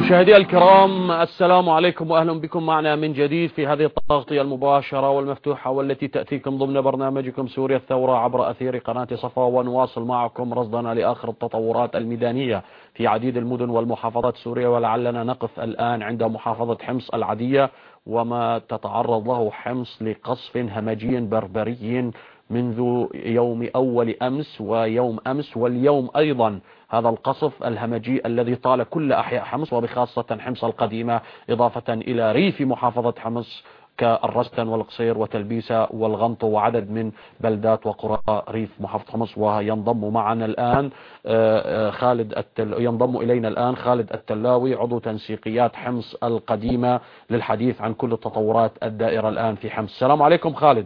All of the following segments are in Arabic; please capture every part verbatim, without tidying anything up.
مشاهدي الكرام، السلام عليكم وأهلا بكم معنا من جديد في هذه التغطية المباشرة والمفتوحة والتي تأتيكم ضمن برنامجكم سوريا الثورة عبر أثير قناة صفا، ونواصل معكم رصدنا لآخر التطورات الميدانية في عديد المدن والمحافظات السورية. ولعلنا نقف الآن عند محافظة حمص العديدة وما تتعرض له حمص لقصف همجي بربري منذ يوم أول أمس ويوم أمس واليوم أيضا. هذا القصف الهمجي الذي طال كل أحياء حمص وبخاصة حمص القديمة، إضافة إلى ريف محافظة حمص كالرستن والقصير وتلبيسة والغنطو وعدد من بلدات وقرى ريف محافظة حمص. وينضم معنا الآن خالد التل... ينضم إلينا الآن خالد التلاوي عضو تنسيقيات حمص القديمة للحديث عن كل التطورات الدائرة الآن في حمص. السلام عليكم خالد.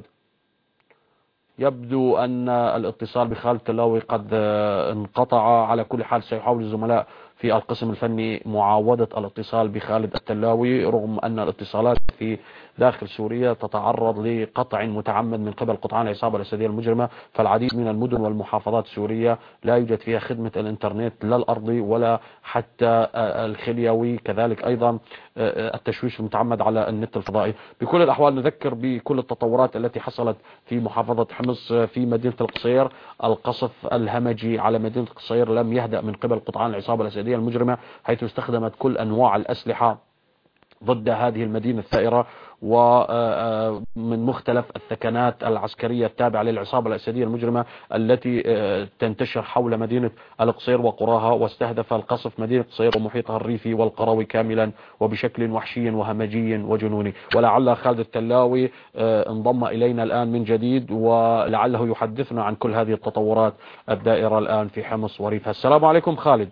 يبدو أن الاتصال بخالد التلاوي قد انقطع. على كل حال سيحاول الزملاء في القسم الفني معاودة الاتصال بخالد التلاوي، رغم أن الاتصالات في داخل سوريا تتعرض لقطع متعمد من قبل قطعان العصابة الأسدية المجرمة. فالعديد من المدن والمحافظات السورية لا يوجد فيها خدمة الإنترنت لا الأرضي ولا حتى الخليوي، كذلك أيضا التشويش المتعمد على النت الفضائي. بكل الأحوال نذكر بكل التطورات التي حصلت في محافظة حمص. في مدينة القصير القصف الهمجي على مدينة القصير لم يهدأ من قبل قطعان العصابة الأسدية المجرمة، حيث استخدمت كل أنواع الأسلحة ضد هذه المدينة الثائرة ومن مختلف الثكنات العسكرية التابعة للعصابة الأسدية المجرمة التي تنتشر حول مدينة القصير وقراها. واستهدف القصف مدينة القصير ومحيطها الريفي والقروي كاملا وبشكل وحشي وهمجي وجنوني. ولعل خالد التلاوي انضم إلينا الآن من جديد ولعله يحدثنا عن كل هذه التطورات الدائرة الآن في حمص وريفها. السلام عليكم خالد.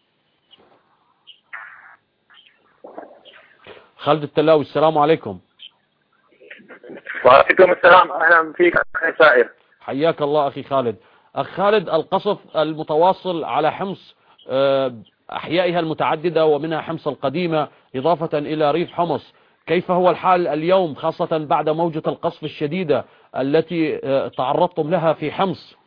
خالد التلاوي السلام عليكم. وعليكم السلام، أهلا فيك أخي سائر. حياك الله أخي خالد. أخ خالد، القصف المتواصل على حمص أحيائها المتعددة ومنها حمص القديمة إضافة إلى ريف حمص، كيف هو الحال اليوم خاصة بعد موجة القصف الشديدة التي تعرضتم لها في حمص؟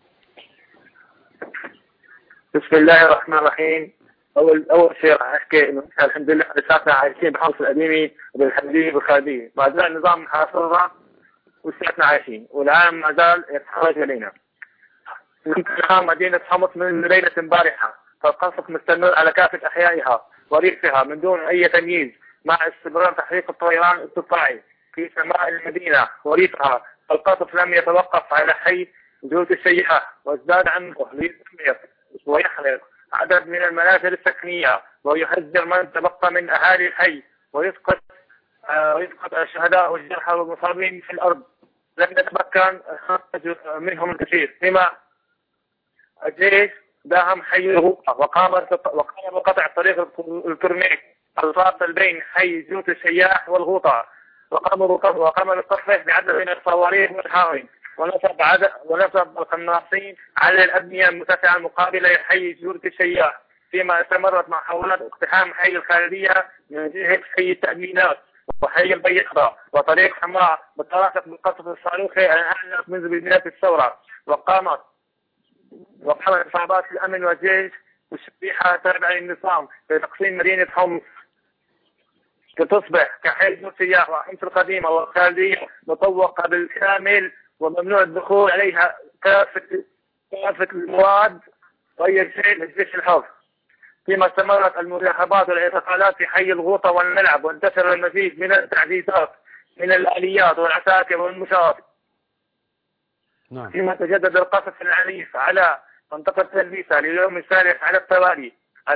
بسم الله الرحمن الرحيم. أول أول شيء راح أحكي إنه الحمد لله لساتنا عايشين بحمص القديمة وبالحمدية بالخالدية، ما زال نظام محاصرة ولساتنا عايشين، والعالم ما زال يتحرك إلينا. نحن مدينة حمص من ليلة امبارحة، فالقصف مستمر على كافة أحيائها وريفها من دون أي تمييز، مع استمرار تحريك الطيران القطاعي في سماء المدينة وريفها. القصف لم يتوقف على حي جهود السيئة، وازداد عنه ليدمر ويحرق عدد من المنازل السكنية ويهجر من تبقى من أهالي الحي ويسقط آه ويسقط الشهداء والجرحى والمصابين في الأرض. لم يتمكن منهم الكثير، فيما الجيش داهم حي الغوطة وقام وقام بقطع طريق الكرميك الفاصل بين حي جوت السياح والغوطة، وقام وقام بالقصف بعدد من الصواريخ والحاوي، ونصب عدد ونصب القناصين على الأبنية المرتفعة المقابلة لحي جوت السياح، فيما استمرت محاولات اقتحام حي الخالدية من جهة حي التأمينات وحي البيضاء وطريق حمراء مترافق بالقصف الصاروخي الآن منذ بداية الثورة. وقامت وقامت إصابات الأمن والجيش والشبيحة تابعة للنظام في تقسيم مدينة حمص لتصبح كحي جوت السياح وحمص القديمة والخالدية مطوقة بالكامل وممنوع الدخول عليها كافة كافة المواد غير شيء للجيش الحر. فيما استمرت المراقبات والاعتقالات في حي الغوطة والملعب، وانتشر المزيد من التعزيزات من الآليات والعساكر والمشاة. نعم. فيما تجدد القصف العنيف على منطقة تلبيسة لليوم الثالث على التوالي.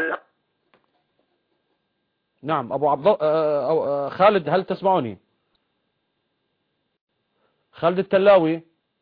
نعم أبو عبد الله. خالد هل تسمعني؟ خالد التلاوي،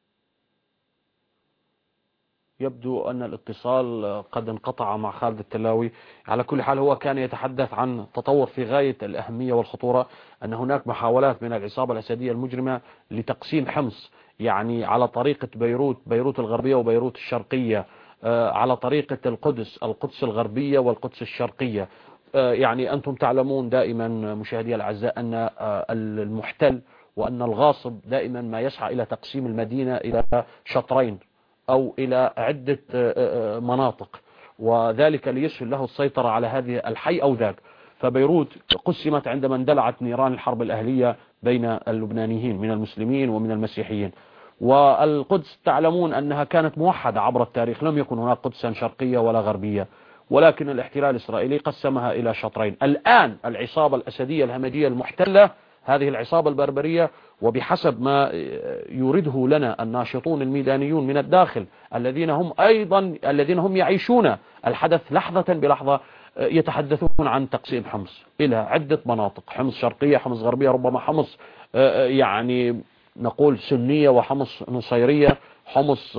يبدو أن الاتصال قد انقطع مع خالد التلاوي. على كل حال هو كان يتحدث عن تطور في غاية الأهمية والخطورة، أن هناك محاولات من العصابة الأسدية المجرمة لتقسيم حمص، يعني على طريقة بيروت بيروت الغربية وبيروت الشرقية، على طريقة القدس القدس الغربية والقدس الشرقية. يعني أنتم تعلمون دائما مشاهدي الأعزاء أن المحتل وأن الغاصب دائما ما يسعى إلى تقسيم المدينة إلى شطرين أو إلى عدة مناطق، وذلك ليسهل له السيطرة على هذه الحي أو ذاك. فبيروت قسمت عندما اندلعت نيران الحرب الأهلية بين اللبنانيين من المسلمين ومن المسيحيين. والقدس تعلمون أنها كانت موحدة عبر التاريخ، لم يكن هناك قدسا شرقية ولا غربية، ولكن الاحتلال الإسرائيلي قسمها إلى شطرين. الآن العصابة الأسدية الهمجية المحتلة، هذه العصابة البربرية، وبحسب ما يريده لنا الناشطون الميدانيون من الداخل الذين هم أيضا الذين هم يعيشون الحدث لحظة بلحظة، يتحدثون عن تقسيم حمص إلى عدة مناطق، حمص شرقية، حمص غربية، ربما حمص يعني نقول سنية وحمص نصيرية، حمص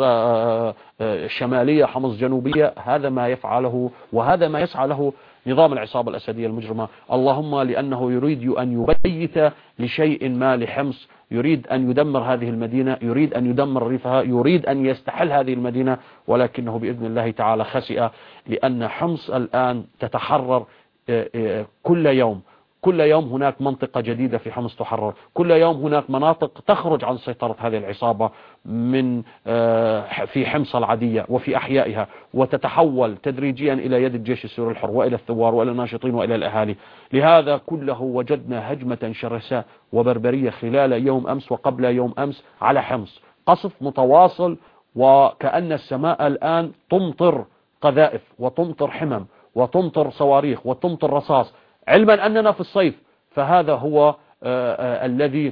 شمالية، حمص جنوبية. هذا ما يفعله وهذا ما يسعى له نظام العصابة الأسدية المجرمة، اللهم لأنه يريد أن يبيت لشيء ما لحمص، يريد أن يدمر هذه المدينة، يريد أن يدمر ريفها، يريد أن يستحل هذه المدينة، ولكنه بإذن الله تعالى خسئ، لأن حمص الآن تتحرر كل يوم. كل يوم هناك منطقة جديدة في حمص تحرر، كل يوم هناك مناطق تخرج عن سيطرة هذه العصابة من في حمص العادية وفي أحيائها، وتتحول تدريجيا إلى يد الجيش السوري الحر وإلى الثوار وإلى الناشطين وإلى الأهالي. لهذا كله وجدنا هجمة شرسة وبربرية خلال يوم أمس وقبل يوم أمس على حمص، قصف متواصل، وكأن السماء الآن تمطر قذائف وتمطر حمم وتمطر صواريخ وتمطر رصاص، علما أننا في الصيف. فهذا هو آآ آآ الذي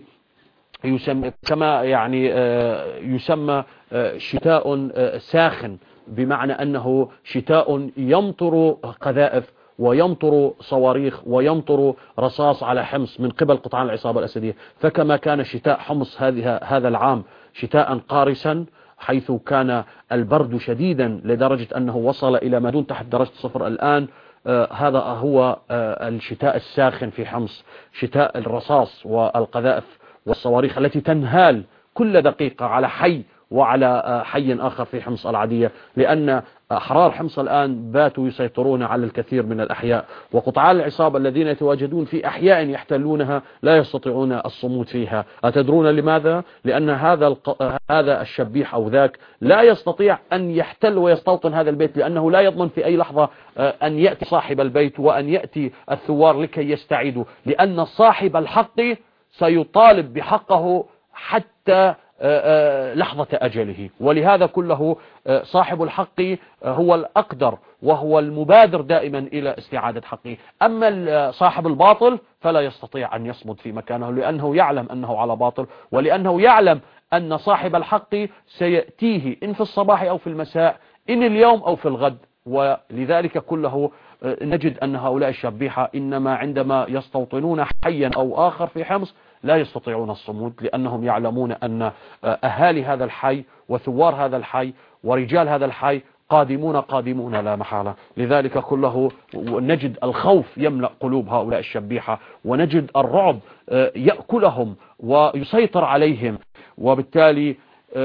يسمى كما يعني يسمى شتاء ساخن، بمعنى أنه شتاء يمطر قذائف ويمطر صواريخ ويمطر رصاص على حمص من قبل قطعان العصابة الأسدية. فكما كان شتاء حمص هذا العام شتاء قارسا، حيث كان البرد شديدا لدرجة أنه وصل إلى ما دون تحت درجة صفر، الآن آه هذا هو آه الشتاء الساخن في حمص، شتاء الرصاص والقذائف والصواريخ التي تنهال كل دقيقة على حي وعلى آه حي آخر في حمص العادية، لأن أحرار حمص الآن باتوا يسيطرون على الكثير من الأحياء، وقطعان العصابة الذين يتواجدون في أحياء يحتلونها لا يستطيعون الصمود فيها. أتدرون لماذا؟ لأن هذا الق... هذا الشبيح أو ذاك لا يستطيع أن يحتل ويستوطن هذا البيت، لأنه لا يضمن في أي لحظة أن يأتي صاحب البيت وأن يأتي الثوار لكي يستعيدوا، لأن صاحب الحق سيطالب بحقه حتى لحظة أجله. ولهذا كله صاحب الحق هو الأقدر وهو المبادر دائما إلى استعادة حقه. أما صاحب الباطل فلا يستطيع أن يصمد في مكانه، لأنه يعلم أنه على باطل، ولأنه يعلم أن صاحب الحق سيأتيه إن في الصباح أو في المساء، إن اليوم أو في الغد. ولذلك كله نجد أن هؤلاء الشبيحة إنما عندما يستوطنون حيا أو آخر في حمص لا يستطيعون الصمود، لأنهم يعلمون أن أهالي هذا الحي وثوار هذا الحي ورجال هذا الحي قادمون قادمون لا محالة. لذلك كله نجد الخوف يملأ قلوب هؤلاء الشبيحة، ونجد الرعب يأكلهم ويسيطر عليهم، وبالتالي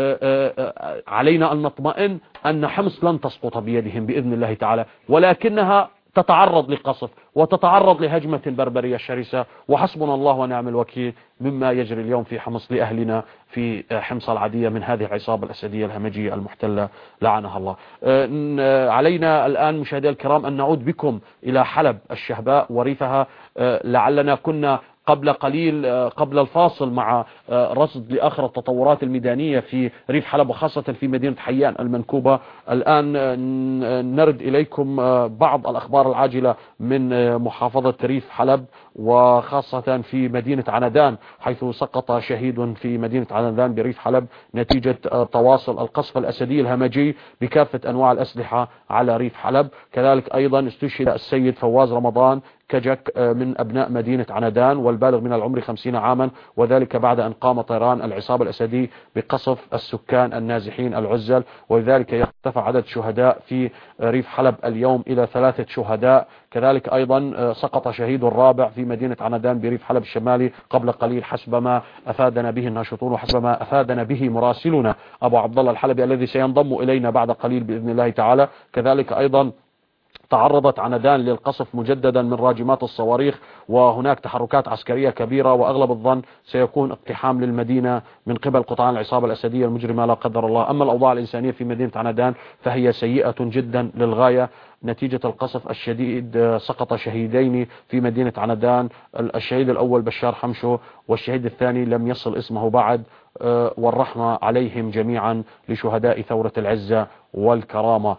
علينا أن نطمئن أن حمص لن تسقط بيدهم بإذن الله تعالى، ولكنها تتعرض لقصف وتتعرض لهجمة بربرية شرسة، وحسبنا الله ونعم الوكيل مما يجري اليوم في حمص لأهلنا في حمص العادية من هذه العصابة الأسدية الهمجية المحتلة لعنها الله. علينا الآن مشاهدي الكرام أن نعود بكم إلى حلب الشهباء وريفها. لعلنا كنا قبل قليل قبل الفاصل مع رصد لآخر التطورات الميدانية في ريف حلب وخاصة في مدينة حيان المنكوبة. الآن نرد إليكم بعض الأخبار العاجلة من محافظة ريف حلب وخاصة في مدينة عنادان، حيث سقط شهيد في مدينة عنادان بريف حلب نتيجة تواصل القصف الأسدي الهمجي بكافة أنواع الأسلحة على ريف حلب. كذلك أيضا استشهد السيد فواز رمضان كجك من أبناء مدينة عنادان والبالغ من العمر خمسين عاما، وذلك بعد أن قام طيران العصابة الأسدي بقصف السكان النازحين العزل، وذلك يرتفع عدد شهداء في ريف حلب اليوم إلى ثلاثة شهداء. كذلك أيضا سقط شهيد الرابع في مدينة عنادان بريف حلب الشمالي قبل قليل حسب ما أفادنا به الناشطون وحسب ما أفادنا به مراسلنا أبو عبد الله الحلبي الذي سينضم إلينا بعد قليل بإذن الله تعالى. كذلك أيضا تعرضت عنادان للقصف مجددا من راجمات الصواريخ، وهناك تحركات عسكرية كبيرة، وأغلب الظن سيكون اقتحام للمدينة من قبل قطعان العصابة الأسدية المجرمة لا قدر الله. أما الأوضاع الإنسانية في مدينة عنادان فهي سيئة جدا للغاية. نتيجة القصف الشديد سقط شهيدين في مدينة عنادان، الشهيد الأول بشار حمشو، والشهيد الثاني لم يصل اسمه بعد، والرحمة عليهم جميعا لشهداء ثورة العزة والكرامة.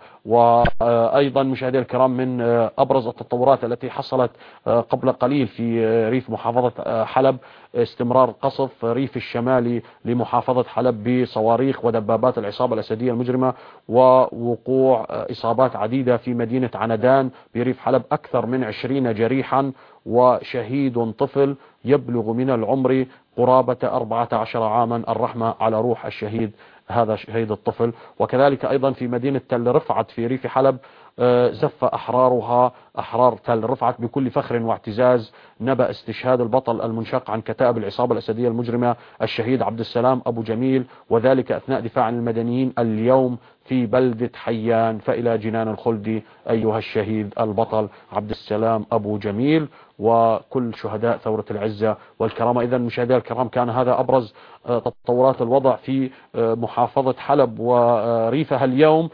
وأيضا مشاهدي الكرام، من أبرز التطورات التي حصلت قبل قليل في ريف محافظة حلب استمرار قصف ريف الشمالي لمحافظة حلب بصواريخ ودبابات العصابة الأسدية المجرمة، ووقوع إصابات عديدة في مدينة عنادان بريف حلب، أكثر من عشرين جريحا وشهيد طفل يبلغ من العمر قرابة أربعة عشر عاما. الرحمة على روح الشهيد هذا شهيد الطفل. وكذلك أيضا في مدينة تل رفعت في ريف حلب زف أحرارها أحرار تل رفعت بكل فخر واعتزاز نبأ استشهاد البطل المنشق عن كتائب العصابة الأسدية المجرمة الشهيد عبد السلام أبو جميل، وذلك أثناء دفاع عن المدنيين اليوم في بلدة حيان. فإلى جنان الخلد أيها الشهيد البطل عبد السلام أبو جميل وكل شهداء ثورة العزة والكرامة. إذن مشاهدي الكرام، كان هذا أبرز تطورات الوضع في محافظة حلب وريفها اليوم،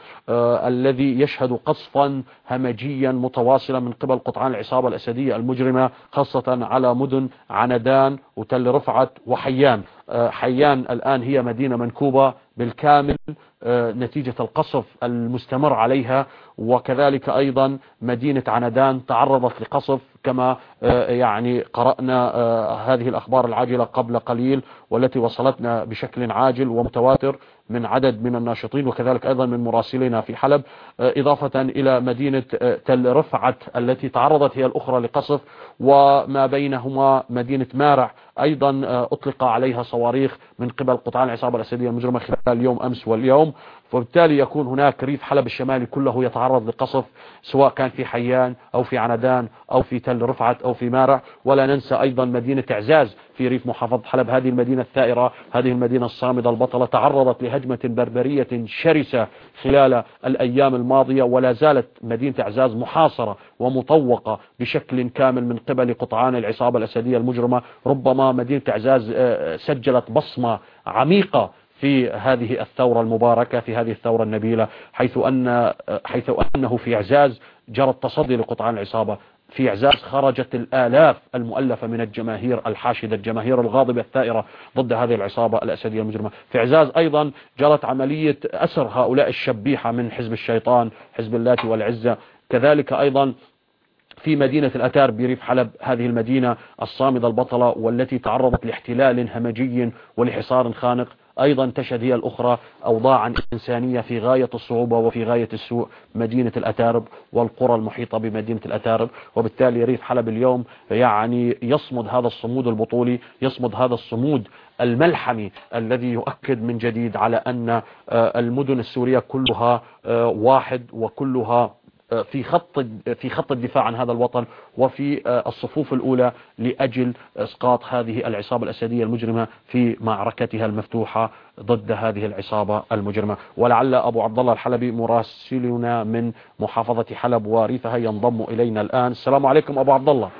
الذي يشهد قصفا همجيا متواصلا من قبل قطعان العصابة الأسدية المجرمة، خاصة على مدن عنادان وتل رفعت وحيان. حيان الآن هي مدينة منكوبة بالكامل نتيجة القصف المستمر عليها، وكذلك أيضا مدينة عنادان تعرضت لقصف كما يعني قرأنا هذه الأخبار العاجلة قبل قليل، والتي وصلتنا بشكل عاجل ومتواتر من عدد من الناشطين وكذلك أيضا من مراسلين في حلب، إضافة إلى مدينة تل رفعت التي تعرضت هي الأخرى لقصف، وما بينهما مدينة مارع أيضا أطلق عليها صواريخ من قبل قطعان العصابة الأسدية المجرمة خلال اليوم أمس واليوم. فبالتالي يكون هناك ريف حلب الشمالي كله يتعرض لقصف، سواء كان في حيان أو في عنادان أو في تل رفعت أو في مارع. ولا ننسى أيضا مدينة عزاز في ريف محافظة حلب، هذه المدينة الثائرة، هذه المدينة الصامدة البطلة، تعرضت لهجمة بربرية شرسة خلال الأيام الماضية، ولا زالت مدينة عزاز محاصرة ومطوقة بشكل كامل من قبل قطعان العصابة الأسدية المجرمة. ربما مدينة عزاز سجلت بصمة عميقة في هذه الثورة المباركة، في هذه الثورة النبيلة، حيث أن حيث أنه في عزاز جرى التصدي لقطعان العصابة. في عزاز خرجت الآلاف المؤلفة من الجماهير الحاشدة، الجماهير الغاضبة الثائرة ضد هذه العصابة الأسدية المجرمة. في عزاز أيضا جرت عملية أسر هؤلاء الشبيحة من حزب الشيطان، حزب اللات والعزة. كذلك أيضا في مدينة الأتار بريف حلب، هذه المدينة الصامدة البطلة والتي تعرضت لاحتلال همجي ولحصار خانق، أيضا تشهد هي الأخرى أوضاعا إنسانية في غاية الصعوبة وفي غاية السوء، مدينة الأتارب والقرى المحيطة بمدينة الأتارب. وبالتالي ريف حلب اليوم يعني يصمد هذا الصمود البطولي، يصمد هذا الصمود الملحمي الذي يؤكد من جديد على أن المدن السورية كلها واحد، وكلها في خط في خط الدفاع عن هذا الوطن، وفي الصفوف الأولى لأجل إسقاط هذه العصابة الأسدية المجرمة في معركتها المفتوحة ضد هذه العصابة المجرمة. ولعل أبو عبد الله الحلبي مراسلنا من محافظة حلب وريفها ينضم إلينا الآن. السلام عليكم أبو عبد الله.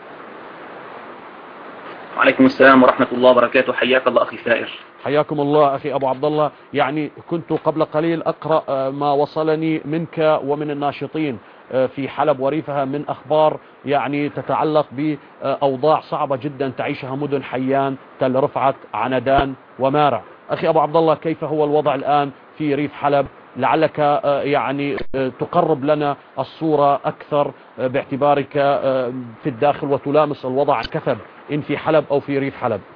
وعليكم السلام ورحمة الله وبركاته. حياك الله أخي ثائر. حياكم الله أخي أبو عبد الله. يعني كنت قبل قليل أقرأ ما وصلني منك ومن الناشطين في حلب وريفها من أخبار يعني تتعلق بأوضاع صعبة جدا تعيشها مدن حيان، تل رفعت، عنادان ومارع. أخي أبو عبد الله، كيف هو الوضع الآن في ريف حلب؟ لعلك يعني تقرب لنا الصورة أكثر باعتبارك في الداخل وتلامس الوضع كثب إن في حلب أو في ريف حلب.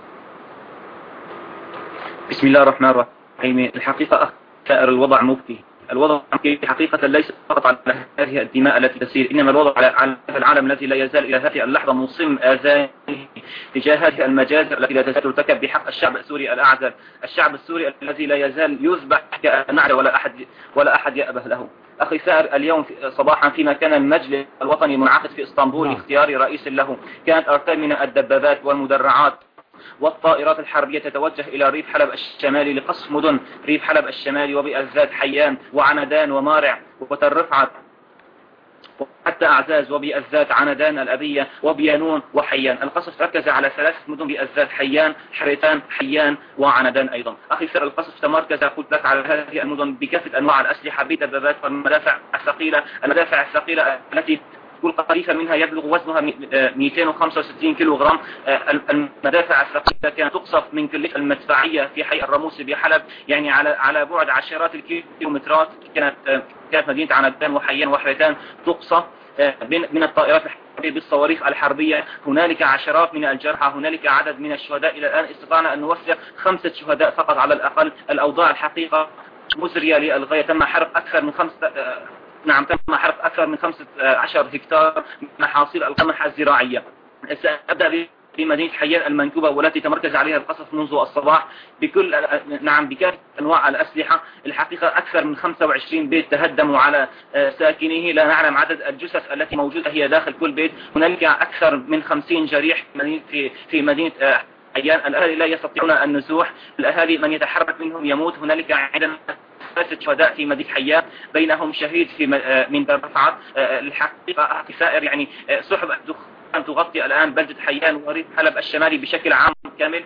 بسم الله الرحمن الرحيم. الحقيقة ثائر الوضع مبكي. الوضع حقيقة ليس فقط على هذه الدماء التي تسير، إنما الوضع على العالم الذي لا يزال إلى هذه اللحظة مصم آذانه تجاه هذه المجازر التي لا تزال ترتكب بحق الشعب السوري الأعزل، الشعب السوري الذي لا يزال يذبح كالنعل ولا أحد ولا أحد يأبه له. أخي سائر، اليوم صباحا فيما كان المجلس الوطني منعقد في اسطنبول لاختيار رئيس له، كانت أركان من الدبابات والمدرعات والطائرات الحربية تتوجه إلى ريف حلب الشمالي لقصف مدن ريف حلب الشمالي وبأزاد حيان وعنادان ومارع وتل رفعت وحتى أعزاز وبأذات عنادان الأبية وبيانون وحيان. القصف ركز على ثلاثة مدن بأذات حيان حريتان حيان وعنادان أيضا. أخي سر القصف تمركز قلت لك على هذه المدن بكافة أنواع الأسلحة بدبابات والمدافع الثقيلة. المدافع الثقيلة التي كل قريفة منها يبلغ وزنها مئتين وخمسة وستين كيلو غرام. المدافع الثقيلة كانت تقصف من كلية المدفعية في حي الرموسي بحلب، يعني على على بعد عشرات الكيلومترات. كانت كانت مدينة عنادان وحيان وحريتان تقصف من الطائرات الحربية بالصواريخ الحربية. هنالك عشرات من الجرحى، هنالك عدد من الشهداء. إلى الآن استطعنا أن نوثق خمسة شهداء فقط على الأقل. الأوضاع الحقيقة مزرية للغاية. تم حرق أكثر من خمسة نعم تم حرق أكثر من خمسة عشر هكتار من محاصيل القمح الزراعية. سأبدأ بمدينة حيان المنكوبة والتي تمركز عليها القصف منذ الصباح بكل نعم بكافة أنواع الأسلحة. الحقيقة أكثر من خمسة وعشرين بيت تهدموا على ساكنيه. لا نعلم عدد الجثث التي موجودة هي داخل كل بيت. هنالك أكثر من خمسين جريح في في مدينة حيان. الأهالي لا يستطيعون النزوح. الأهالي من يتحرك منهم يموت. هنالك عندنا ثلاثة شهداء في مدينة حيان، بينهم شهيد في من باب رفعت. الحقيقة سائر يعني سحب دخان تغطي الآن بلدة حيان وريف حلب الشمالي بشكل عام كامل.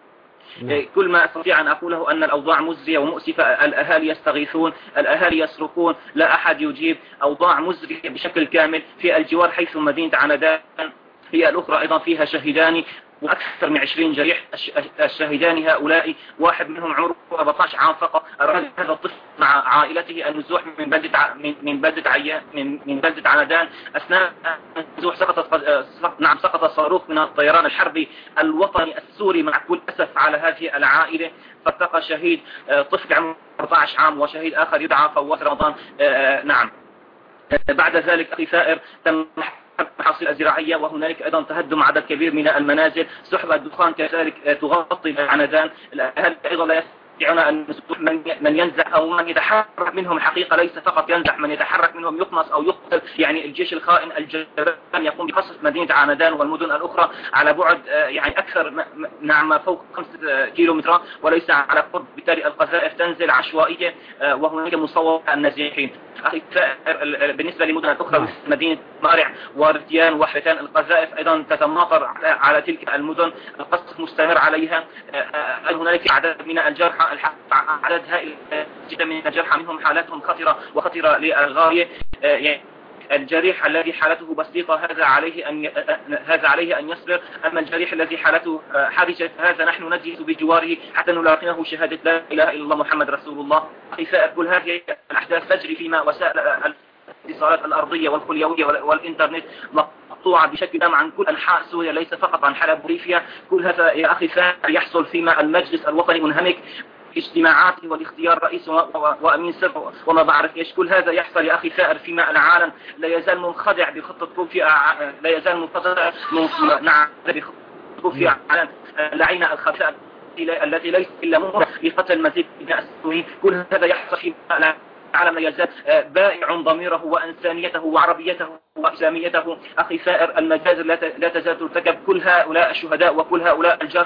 كل ما أستطيع أن أقوله أن الأوضاع مزرية ومؤسفة. الأهالي يستغيثون، الأهالي يصرخون، لا أحد يجيب. أوضاع مزرية بشكل كامل في الجوار حيث مدينة عنادان هي الأخرى أيضا فيها شهيدان وأكثر من عشرين جريح. الشهيدان هؤلاء واحد منهم عمره أربعة عشر عام فقط. أراد هذا الطفل مع عائلته النزوح من بلدة من بلدة عيان من من بلدة عنادان. أثناء النزوح سقطت نعم سقط صاروخ من الطيران الحربي الوطني السوري مع كل أسف على هذه العائلة. فالتقى شهيد طفل عمره أربعة عشر عام وشهيد آخر يدعى فواز رمضان. نعم بعد ذلك أخي ثائر تم المحاصيل الزراعية وهنالك أيضا تهدم عدد كبير من المنازل. سحب الدخان كذلك تغطي عنادان. الأهل أيضا لا يستطيعون أن من ينزح أو من يتحرك منهم حقيقة ليس فقط ينزح، من يتحرك منهم يقنص أو يقتل. يعني الجيش الخائن الجبان يقوم بقصف مدينة عنادان والمدن الأخرى على بعد يعني أكثر نعم فوق خمسة كيلومترات وليس على قرب. بالتالي القذائف تنزل عشوائية وهناك مصوبة النازحين. أخي بالنسبة لمدن الأخرى مثل مدينة مارع ورتيان وحريتان القذائف أيضا تتماطر على تلك المدن. القصف مستمر عليها. هنالك عدد من الجرحى، عدد هائل جدا من الجرحى منهم حالاتهم خطرة وخطرة للغاية. يعني الجريح الذي حالته بسيطة هذا عليه أن هذا عليه أن يصبر. أما الجريح الذي حالته حرجة هذا نحن نجلس بجواره حتى نلاقيه شهادة لا إله إلا الله محمد رسول الله. كل هذه الأحداث تجري فيما وسائل الاتصالات الأرضية والخليوية والإنترنت مقطوعة بشكل دام عن كل أنحاء سوريا ليس فقط عن حلب وريفيا. كل هذا يا أخي يحصل فيما المجلس الوطني منهمك اجتماعاته والاختيار رئيس وأمين سر وما بعرف ايش. كل هذا يحصل يا أخي ثائر فيما العالم لا يزال منخدع بخطة كوفي لا يزال منخدع نعم بخطة كوفي عالم لعينة الخفاء التي ليس إلا مهرة لقتل مزيد من السوريين. كل هذا يحصل فيما العالم لا يزال بائع ضميره وإنسانيته وعربيته وإسلاميته. أخي ثائر المجازر لا تزال ترتكب. كل هؤلاء الشهداء وكل هؤلاء الجرحى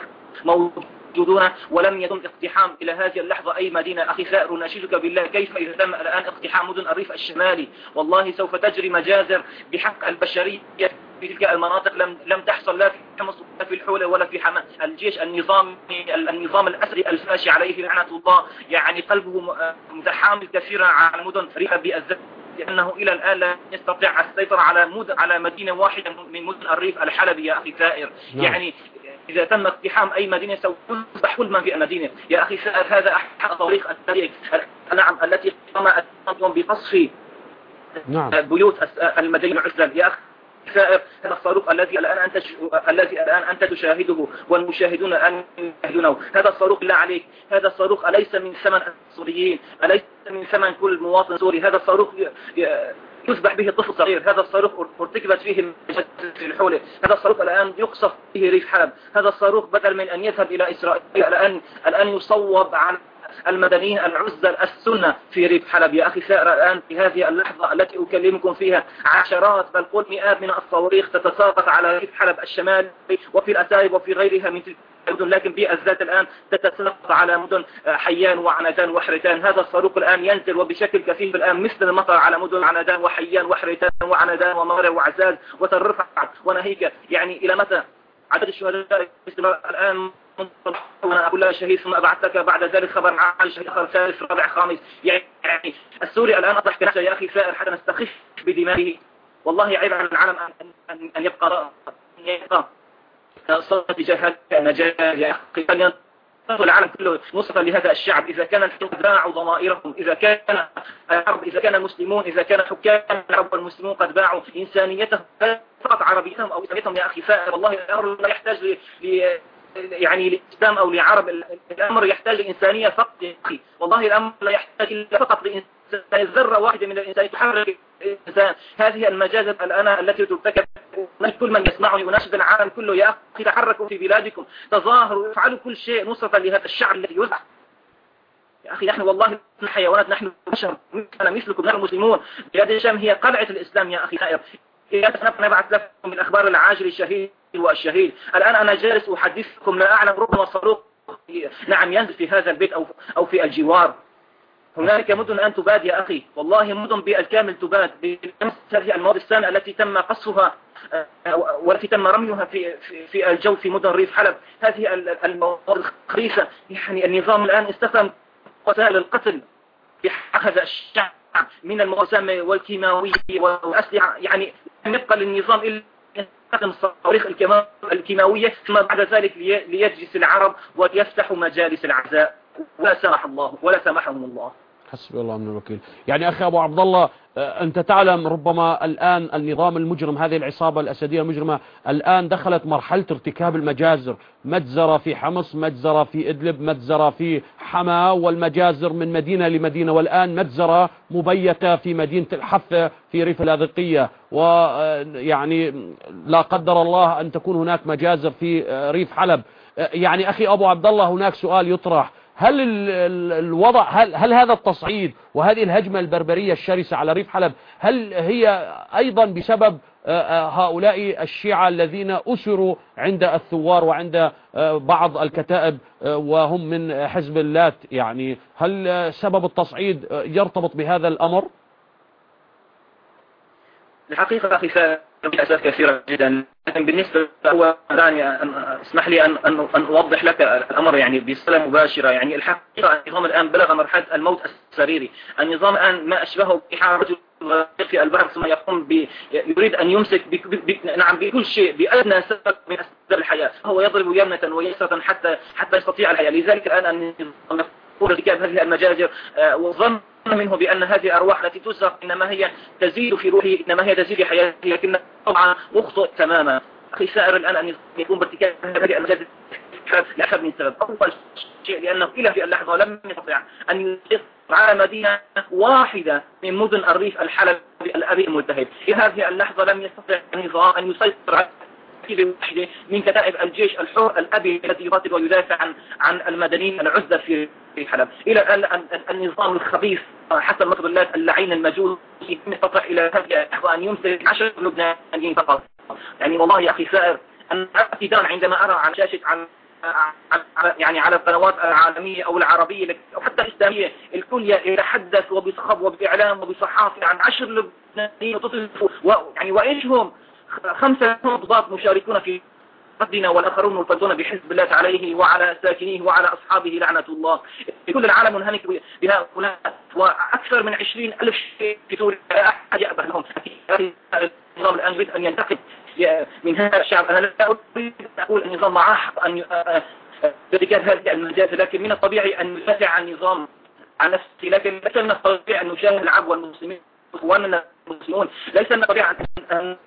موجودون ولم يتم اقتحام إلى هذه اللحظة أي مدينة. أخي ثائر نشيدك بالله كيف إذا تم الآن اقتحام مدن الريف الشمالي والله سوف تجري مجازر بحق البشرية في تلك المناطق لم لم تحصل لا في حمص ولا في الحولة ولا في حماس. الجيش النظام النظام الأسري الفاشي عليه لعنة الله يعني قلبه متحامل كثيرا على المدن ريفا بالذات لأنه إلى الآن لا يستطيع السيطرة على مد على مدينة واحدة من مدن الريف الحلبي يا أخي ثائر. يعني إذا تم اقتحام أي مدينة سوف تصبح حلما في المدينة يا أخي ثائر. هذا أحد الطريق التي نعم التي قام بقصف نعم. بيوت المدينة العزل يا أخي ثائر. هذا الصاروخ الذي الآن أنت الذي الآن أنت تشاهده والمشاهدون الآن يشاهدونه. هذا الصاروخ لا عليك، هذا الصاروخ أليس من ثمن السوريين، أليس من ثمن كل مواطن سوري. هذا الصاروخ يذبح به طفل صغير. هذا الصاروخ ارتكبت فيه في الحولة. هذا الصاروخ الآن يقصف به ريف حلب. هذا الصاروخ بدل من أن يذهب إلى إسرائيل الآن الآن يصوب على المدنيين العزل السنة في ريف حلب. يا أخي سائر الآن في هذه اللحظة التي أكلمكم فيها عشرات بل قل مئات من الصواريخ تتساقط على ريف حلب الشمالي وفي الأسايب وفي غيرها من تلك المدن، لكن بالذات الآن تتساقط على مدن حيان وعندان وحريتان. هذا الصاروخ الآن ينزل وبشكل كثيف الآن مثل المطر على مدن عندان وحيان وحريتان وعندان ومارع وعزاز وترفع وناهيك. يعني إلى متى عدد الشهداء الآن؟ وانا اقول لها شهيد ثم ابعث لك بعد ذلك خبر عن شهيد اخر ثالث رابع خامس. يعني السوري الان اطرح كنفسه يا اخي سائر حتى نستخف بدمائه. والله عيب على العالم ان ان, أن يبقى أن يبقى صوت تجاه النجاة يا اخي. ان ينظر العالم كله نصفا لهذا الشعب. اذا كان الحكام باعوا ضمائرهم، اذا كان العرب، اذا كان المسلمون، اذا كان حكام العرب والمسلمون قد باعوا انسانيتهم فقط عربيتهم او انسانيتهم يا اخي سائر، والله الامر لا يحتاج ل يعني لإسلام أو لعرب. الأمر يحتاج لإنسانية فقط يا أخي. والله الأمر لا يحتاج إلا فقط لإنسان ذرة واحدة من الإنسان تحرك الإنسان. هذه المجازر الآن التي ترتكب كل من يسمعني وناشد العالم كله يا أخي تحركوا في بلادكم، تظاهروا، افعلوا كل شيء نصرة لهذا الشعب الذي يزعج. يا أخي نحن والله نحن حيوانات، نحن بشر أنا مثلكم، نحن مسلمون. بلاد الشام هي قلعة الإسلام يا أخي سائر. نبعث لكم من الأخبار العاجل الشهيد والشهيد. الآن أنا جالس أحدثكم لا أعلم ربما صاروخ نعم ينزل في هذا البيت أو أو في الجوار. هنالك مدن الآن تباد يا أخي، والله مدن بالكامل تباد. بالأمس هذه المواد السامة التي تم قصفها والتي تم رميها في في, في الجو في مدن ريف حلب، هذه المواد الخبيثة. يعني النظام الآن استخدم وسائل القتل في هذا الشعب من المواسم والكيماوية والأسلحة. يعني يبقى للنظام إلا يستخدم الصواريخ الكيماوية ثم بعد ذلك ليجلس العرب ويفتحوا مجالس العزاء. ولا سمح الله ولا سمحهم الله. حسبي الله من الوكيل. يعني أخي أبو عبد الله، أنت تعلم ربما الآن النظام المجرم، هذه العصابة الأسدية المجرمة الآن دخلت مرحلة ارتكاب المجازر. مجزرة في حمص، مجزرة في إدلب، مجزرة في حما، والمجازر من مدينة لمدينة، والآن مجزرة مبيتة في مدينة الحفة في ريف اللاذقية. ويعني لا قدر الله أن تكون هناك مجازر في ريف حلب. يعني أخي أبو عبد الله هناك سؤال يطرح، هل الوضع هل, هل هذا التصعيد وهذه الهجمة البربرية الشرسة على ريف حلب هل هي أيضا بسبب هؤلاء الشيعة الذين أسروا عند الثوار وعند بعض الكتائب وهم من حزب اللات؟ يعني هل سبب التصعيد يرتبط بهذا الأمر؟ الحقيقة أخي أسباب كثيرة جدا، لكن بالنسبة هو ثاني اسمح لي أن, أن, أن أوضح لك الأمر يعني بصلة مباشرة. يعني الحقيقة النظام الآن بلغ مرحلة الموت السريري. النظام الآن ما أشبهه بحال رجل في البحر ثم يقوم ب يريد أن يمسك ب... ب... ب... نعم بكل شيء بأدنى سبب من أسباب الحياة. هو يضرب يمنة ويسرة حتى حتى يستطيع الحياة. لذلك الآن النظام يقول ارتكاب هذه المجازر وظن منه بأن هذه الأرواح التي تزرق إنما هي تزيد في روحه، إنما هي تزيد في حياته، لكن طبعا مخطئ تماما. أخي سائر الآن أن يقوم بارتكاب هذه المجازر لأكثر من سبب. أول شيء لأنه إلى في اللحظة لم يستطع أن يسيطر على مدينة واحدة من مدن الريف الحلبي الأبي الملتهب. في هذه اللحظة لم يستطع النظام أن يسيطر على واحدة من كتائب الجيش الحر الأبي الذي يقاتل ويدافع عن عن المدنيين العزة في حلب. إلى الآن النظام الخبيث حسن نصر الله اللعين المجوس يستطيع إلى هذه اللحظة أن يمسك عشر لبنانيين فقط. يعني والله يا أخي سائر أنا ابتداء عندما أرى على شاشة على يعني على القنوات العالمية أو العربية أو حتى الإسلامية الكل يتحدث وبصخب وبإعلام وبصحافة عن عشر لبنانيين يعني وإيشهم خمسة ضباط مشاركون في ردنا والآخرون مرتدون بحزب الله عليه وعلى ساكنيه وعلى أصحابه لعنة الله. كل العالم منهمك بهؤلاء وأكثر من عشرين ألف شيء في سوريا لا أحد يأبه لهم. النظام الآن يريد أن ينتقم من هذا الشعب. أنا لا أريد أن أقول النظام معه حق أن يرتكب هذه المجازر، لكن من الطبيعي أن ندافع عن النظام عن نفسه، لكن ليس من الطبيعي أن نشاهد العرب والمسلمين إخواننا المسلمون، ليس من الطبيعي أن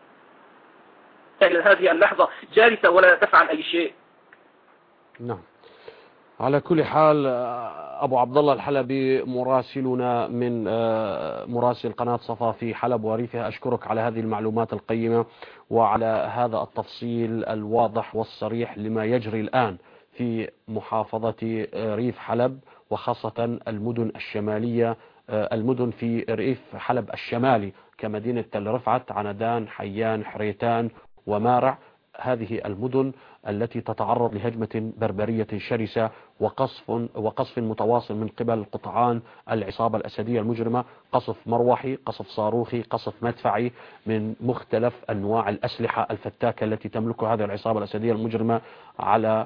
إلى هذه اللحظة جالسة ولا تفعل أي شيء. نعم. على كل حال أبو عبد الله الحلبي مراسلنا من مراسل قناة صفا في حلب وريفها، أشكرك على هذه المعلومات القيمة وعلى هذا التفصيل الواضح والصريح لما يجري الآن في محافظة ريف حلب وخاصة المدن الشمالية، المدن في رئيف حلب الشمالي كمدينة تل رفعت، عنادان، حيان، حريتان ومارع. هذه المدن التي تتعرض لهجمة بربرية شرسة وقصف وقصف متواصل من قبل قطعان العصابة الأسدية المجرمة، قصف مروحي، قصف صاروخي، قصف مدفعي من مختلف أنواع الأسلحة الفتاكة التي تملكها هذه العصابة الأسدية المجرمة على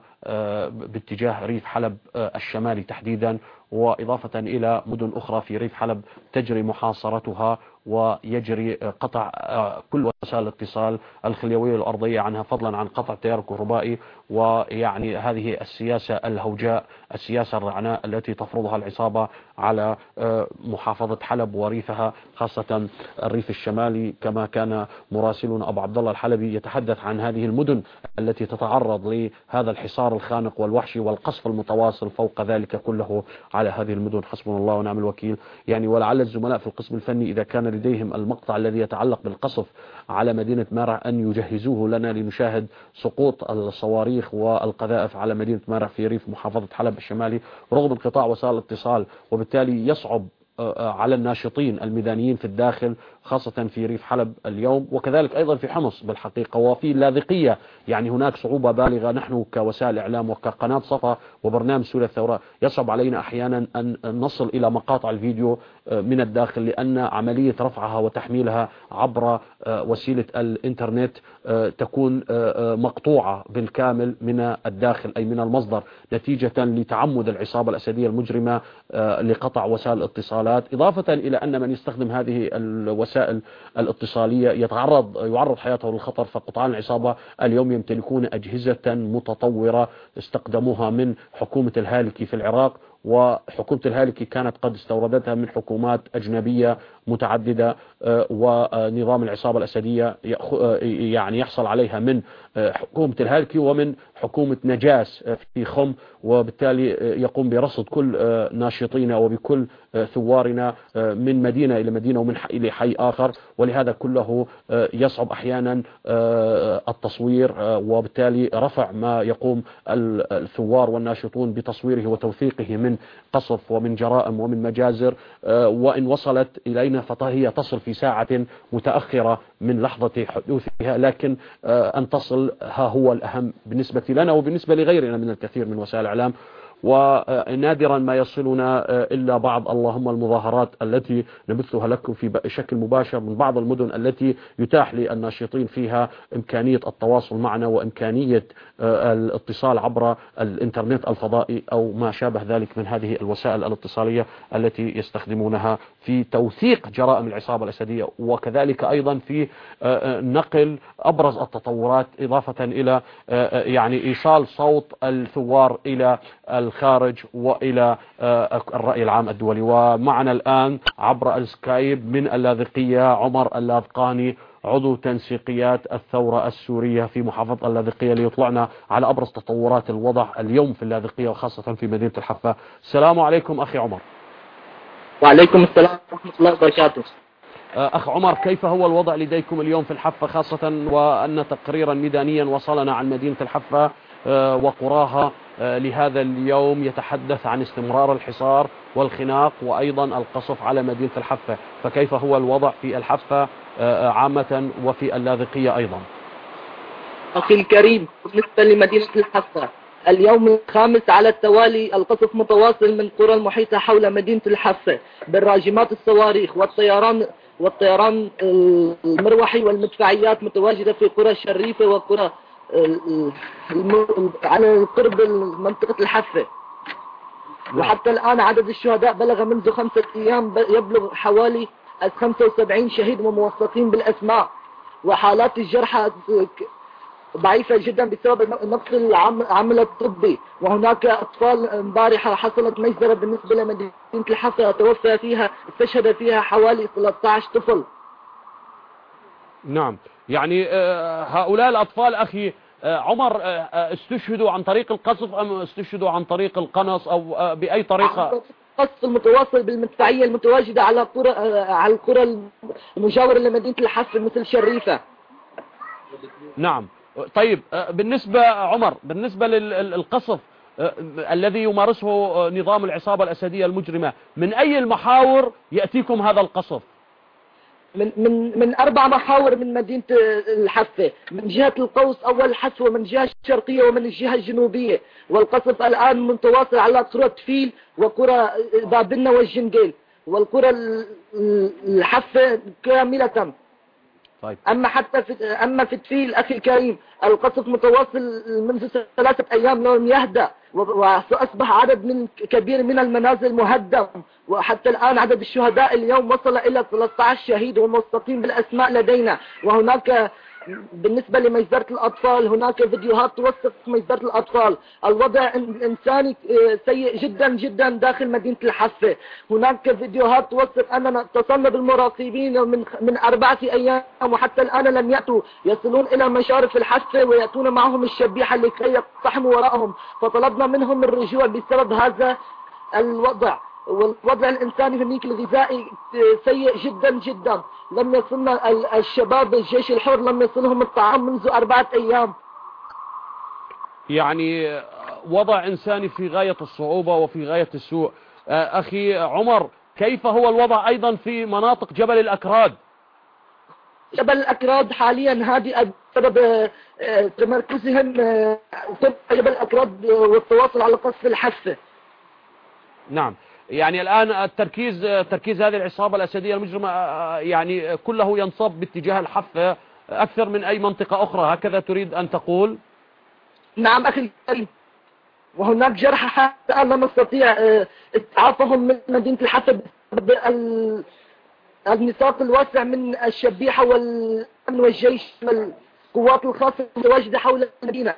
باتجاه ريف حلب الشمالي تحديدا، وإضافة إلى مدن أخرى في ريف حلب تجري محاصرتها ويجري قطع كل وسائل الاتصال الخليوية والأرضية عنها، فضلا عن قطع التيار الكهربائي. ويعني هذه السياسة الهوجاء، السياسة الرعناء التي تفرضها العصابة على محافظة حلب وريفها، خاصة الريف الشمالي، كما كان مراسلنا أبو عبد الله الحلبي يتحدث عن هذه المدن التي تتعرض لهذا الحصار الخانق والوحشي والقصف المتواصل فوق ذلك كله على هذه المدن. حسبنا الله ونعم الوكيل. يعني ولعل الزملاء في القسم الفني إذا كان لديهم المقطع الذي يتعلق بالقصف على مدينة مارع أن يجهزوه لنا لنشاهد سقوط الصواريخ والقذائف على مدينة مارع في ريف محافظة حلب الشمالي رغم انقطاع وسائل الاتصال، وبالتالي يصعب على الناشطين الميدانيين في الداخل خاصة في ريف حلب اليوم، وكذلك أيضا في حمص بالحقيقة وفي اللاذقية. يعني هناك صعوبة بالغة. نحن كوسائل إعلام وكقناة صفا وبرنامج سوريا الثوراء يصعب علينا أحيانا أن نصل إلى مقاطع الفيديو من الداخل، لأن عملية رفعها وتحميلها عبر وسيلة الإنترنت تكون مقطوعة بالكامل من الداخل أي من المصدر، نتيجة لتعمد العصابة الأسدية المجرمة لقطع وسائل الاتصالات، إضافة إلى أن من يستخدم هذه الوسائل الاتصالية يتعرض يعرض حياته للخطر. فقطعان العصابة اليوم يمتلكون أجهزة متطورة استخدموها من حكومة الهالكي في العراق، وحكومة الهالكي كانت قد استوردتها من حكومات أجنبية متعددة، ونظام العصابة الأسدية يعني يحصل عليها من حكومة الهالكي ومن حكومة نجاس في خم، وبالتالي يقوم برصد كل ناشطينا وبكل ثوارنا من مدينة إلى مدينة ومن حي إلى حي آخر، ولهذا كله يصعب أحيانا التصوير، وبالتالي رفع ما يقوم الثوار والناشطون بتصويره وتوثيقه من قصف ومن جرائم ومن مجازر، وإن وصلت إلينا فهي تصل في ساعة متأخرة من لحظة حدوثها، لكن أن تصل ها هو الأهم بالنسبة لنا وبالنسبة لغيرنا من الكثير من وسائل الإعلام. ونادرا ما يصلنا إلا بعض اللهم المظاهرات التي نبثها لكم في شكل مباشر من بعض المدن التي يتاح للناشطين فيها إمكانية التواصل معنا وإمكانية الاتصال عبر الإنترنت الفضائي أو ما شابه ذلك من هذه الوسائل الاتصالية التي يستخدمونها في توثيق جرائم العصابة الأسدية، وكذلك أيضا في نقل أبرز التطورات، إضافة إلى يعني إيصال صوت الثوار إلى الخارج وإلى الرأي العام الدولي. ومعنا الآن عبر السكايب من اللاذقية عمر اللاذقاني عضو تنسيقيات الثورة السورية في محافظة اللاذقية ليطلعنا على أبرز تطورات الوضع اليوم في اللاذقية وخاصة في مدينة الحفة. السلام عليكم أخي عمر. وعليكم السلام ورحمة الله وبركاته. أخ عمر، كيف هو الوضع لديكم اليوم في الحفة، خاصة وأن تقريرا ميدانيا وصلنا عن مدينة الحفة وقراها لهذا اليوم يتحدث عن استمرار الحصار والخناق وأيضا القصف على مدينة الحفة، فكيف هو الوضع في الحفة عامة وفي اللاذقية أيضا؟ أخي الكريم، بالنسبة لمدينة الحفة اليوم الخامس على التوالي القصف متواصل من قرى المحيطة حول مدينة الحفة بالراجمات الصواريخ والطيران والطيران المروحي والمدفعيات متواجدة في قرى الشريفة وقرى على قرب منطقة الحفة. وحتى الآن عدد الشهداء بلغ منذ خمسة أيام يبلغ حوالي خمسة وسبعين شهيد وموثقين بالأسماء، وحالات الجرحى ضعيفة جدا بسبب نقص العمل الطبي. وهناك أطفال امبارحة حصلت مجزرة بالنسبة لمدينة الحفة توفى فيها استشهد فيها حوالي ثلاثة عشر طفل. نعم، يعني هؤلاء الأطفال أخي عمر استشهدوا عن طريق القصف أم استشهدوا عن طريق القنص أو بأي طريقة؟ القصف المتواصل بالمدفعية المتواجدة على قرى على القرى المجاورة لمدينة الحفة مثل شريفة. نعم، طيب بالنسبة عمر بالنسبة للقصف الذي يمارسه نظام العصابة الأسدية المجرمة، من أي المحاور يأتيكم هذا القصف؟ من من من أربع محاور من مدينة الحفة، من جهة القوس أول الحف، ومن الجهة الشرقية ومن الجهة الجنوبية. والقصف الآن متواصل على قرى تفيل وقرى بابلنا والجنجيل والقرى الحفة كاملة. طيب. أما حتى في أما في تفيل أخي الكريم القصف متواصل منذ ثلاثة أيام لم يهدأ، وأصبح عدد من كبير من المنازل مهدم، وحتى الآن عدد الشهداء اليوم وصل إلى ثلاثة عشر شهيد وموثقين بالأسماء لدينا. وهناك بالنسبة لمجزرة الأطفال هناك فيديوهات توثق مجزرة الأطفال. الوضع الإنساني سيء جدا جدا داخل مدينة الحفة. هناك فيديوهات توثق أننا اتصلنا بالمراقبين من من أربعة أيام وحتى الآن لم يأتوا، يصلون إلى مشارف الحفة ويأتون معهم الشبيحة لكي يقتحموا وراءهم، فطلبنا منهم الرجوع بسبب هذا الوضع. والوضع الإنساني هناك الغذائي سيء جدا جدا. لم يصلنا الشباب الجيش الحر لم يصلهم الطعام منذ أربعة أيام. يعني وضع إنساني في غاية الصعوبة وفي غاية السوء. أخي عمر، كيف هو الوضع أيضا في مناطق جبل الأكراد؟ جبل الأكراد حاليا هادئ بسبب تمركزهم جبل الأكراد والتواصل على قصف الحفة. نعم، يعني الآن التركيز تركيز هذه العصابة الأسدية المجرمة يعني كله ينصب باتجاه الحفة أكثر من أي منطقة أخرى، هكذا تريد أن تقول؟ نعم أخي الكريم، وهناك جرحى حتى لا نستطيع إسعافهم من مدينة الحفة بسبب النطاق الواسع من الشبيحة والأمن والجيش والقوات الخاصة المتواجدة حول المدينة.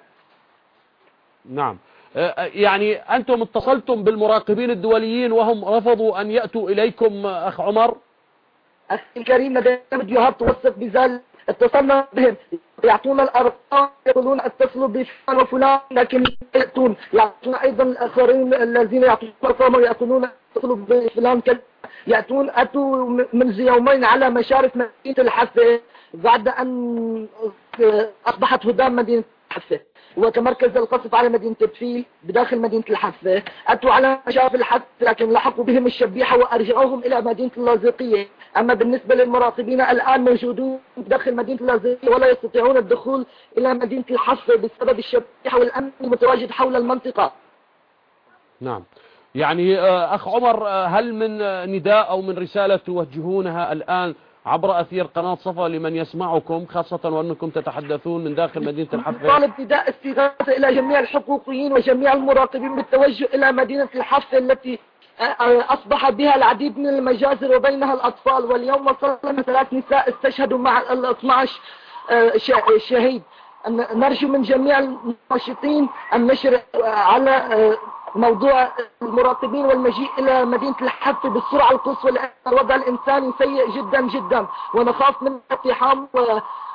نعم، يعني أنتم اتصلتم بالمراقبين الدوليين وهم رفضوا أن يأتوا إليكم أخ عمر؟ أخي الكريم لدينا فيديوهات توثق بذلك، اتصلنا بهم يعطونا الأرقام يقولون اتصلوا بفلان وفلان لكن يأتون، يعطون أيضا الآخرين الذين يعطون الأرقام ويقولون اتصلوا بفلان كذا يأتون. أتوا منذ يومين على مشارف مدينة الحفة بعد أن أصبحت هدام مدينة الحفة وتمركز القصف على مدينة تفيل بداخل مدينة الحفة. أتوا على مشارف الحفة لكن لحقوا بهم الشبيحة وأرجعوهم إلى مدينة اللاذقية. أما بالنسبة للمراقبين الآن موجودون داخل مدينة اللاذقية ولا يستطيعون الدخول إلى مدينة الحفة بسبب الشبيحة والأمن المتواجد حول المنطقة. نعم، يعني أخ عمر، هل من نداء أو من رسالة توجهونها الآن عبر أثير قناة صفا لمن يسمعكم، خاصة وأنكم تتحدثون من داخل مدينة الحفة؟ طالب نداء استغاثة إلى جميع الحقوقيين وجميع المراقبين بالتوجه إلى مدينة الحفة التي أصبح بها العديد من المجازر وبينها الأطفال. واليوم وصلنا ثلاث نساء استشهدوا مع ال اثني عشر شهيد. نرجو من جميع الناشطين النشر على موضوع المراقبين والمجيء إلى مدينة الحفة بالسرعة القصوى لأن الوضع الإنساني سيء جدا جدا ونخاف من اقتحام و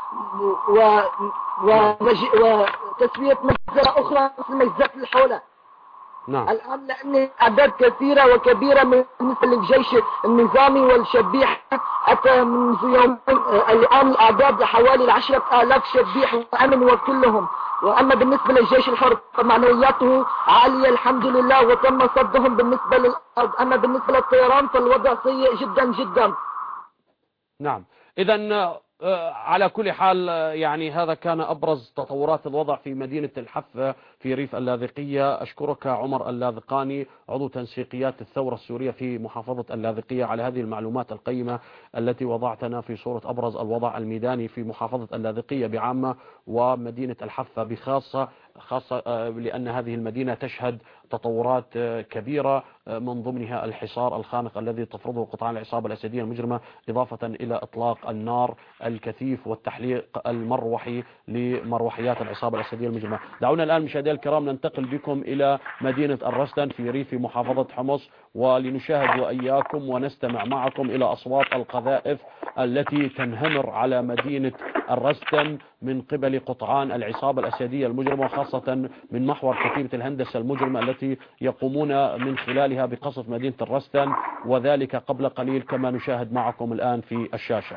و و وتسوية مجزرة أخرى مثل مجزرة الحولة. نعم. الآن لأن أعداد كثيرة وكبيرة من مثل الجيش النظامي والشبيح أتى منذ يوم. الآن الأعداد حوالي عشرة آلاف شبيح وأمن وكلهم. وأما بالنسبة للجيش الحر فمعنوياته عالية الحمد لله وتم صدهم بالنسبة للأرض. أما بالنسبة للطيران فالوضع سيء جدا جدا. نعم، إذن على كل حال يعني هذا كان أبرز تطورات الوضع في مدينة الحفة في ريف اللاذقية. أشكرك عمر اللاذقاني عضو تنسيقيات الثورة السورية في محافظة اللاذقية على هذه المعلومات القيمة التي وضعتنا في صورة أبرز الوضع الميداني في محافظة اللاذقية بعامة ومدينة الحفة بخاصة، خاصة لأن هذه المدينة تشهد تطورات كبيرة من ضمنها الحصار الخانق الذي تفرضه قطاع العصابة الأسدية المجرمة إضافة إلى إطلاق النار الكثيف والتحليق المروحي لمروحيات العصابة الأسدية المجرمة. دعونا الآن مشاهدينا الكرام ننتقل بكم إلى مدينة الرستن في ريف محافظة حمص ولنشاهد وإياكم ونستمع معكم إلى أصوات القذائف التي تنهمر على مدينة الرستن من قبل قطعان العصابة الأسدية المجرمة وخاصة من محور كتيبة الهندسة المجرمة التي يقومون من خلالها بقصف مدينة الرستن وذلك قبل قليل كما نشاهد معكم الآن في الشاشة.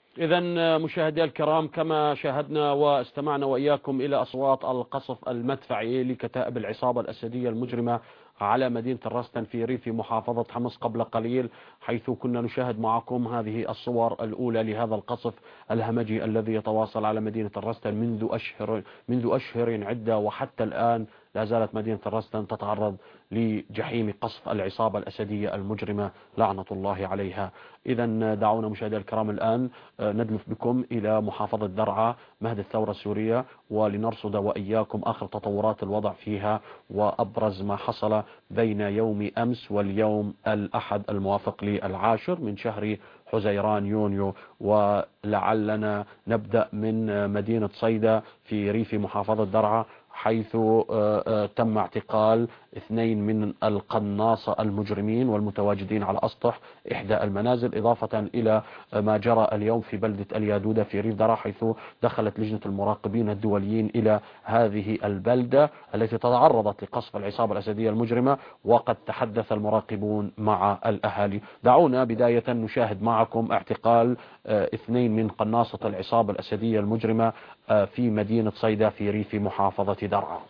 إذا مشاهدي الكرام، كما شاهدنا واستمعنا وإياكم إلى أصوات القصف المدفعي لكتائب العصابة الأسدية المجرمة على مدينة الرستن في ريف محافظة حمص قبل قليل، حيث كنا نشاهد معكم هذه الصور الأولى لهذا القصف الهمجي الذي يتواصل على مدينة الرستن منذ أشهر منذ أشهر عدة، وحتى الآن لا زالت مدينة الرستن تتعرض لجحيم قصف العصابة الأسدية المجرمة لعنة الله عليها. إذا دعونا مشاهدي الكرام الآن ندلف بكم إلى محافظة درعا مهد الثورة السورية، ولنرصد وإياكم آخر تطورات الوضع فيها وأبرز ما حصل بين يوم أمس واليوم الأحد الموافق للعاشر من شهر حزيران يونيو. ولعلنا نبدأ من مدينة صيدا في ريف محافظة درعا، حيث تم اعتقال اثنين من القناصة المجرمين والمتواجدين على أسطح إحدى المنازل، إضافة إلى ما جرى اليوم في بلدة اليادودة في ريف درعا، حيث دخلت لجنة المراقبين الدوليين إلى هذه البلدة التي تعرضت لقصف العصابة الأسدية المجرمة، وقد تحدث المراقبون مع الأهالي. دعونا بداية نشاهد معكم اعتقال اثنين من قناصة العصابة الأسدية المجرمة في مدينة صيدا في ريف محافظة درعا.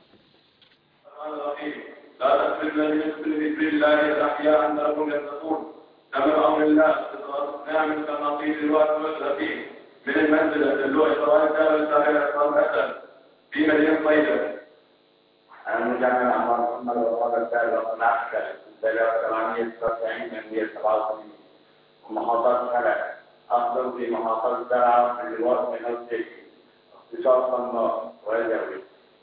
لا تكفرنا لنسل بذكر الله الأحياء أن لكم يتقون كما أمر الله نعم كناطير الوقت والغفير من المنزلة اللؤي فرائدة والسابقة والأسد في مدينة صيدا. أنا مجمع أمر محمد وقال السابق والعسكر بلغ ثمانية وتسعين من مئة وسبعة وثمانين ومحافظة سلع أصدر في محافظة درعا من الوقت من نفسه اختصاص النار ويدعوي.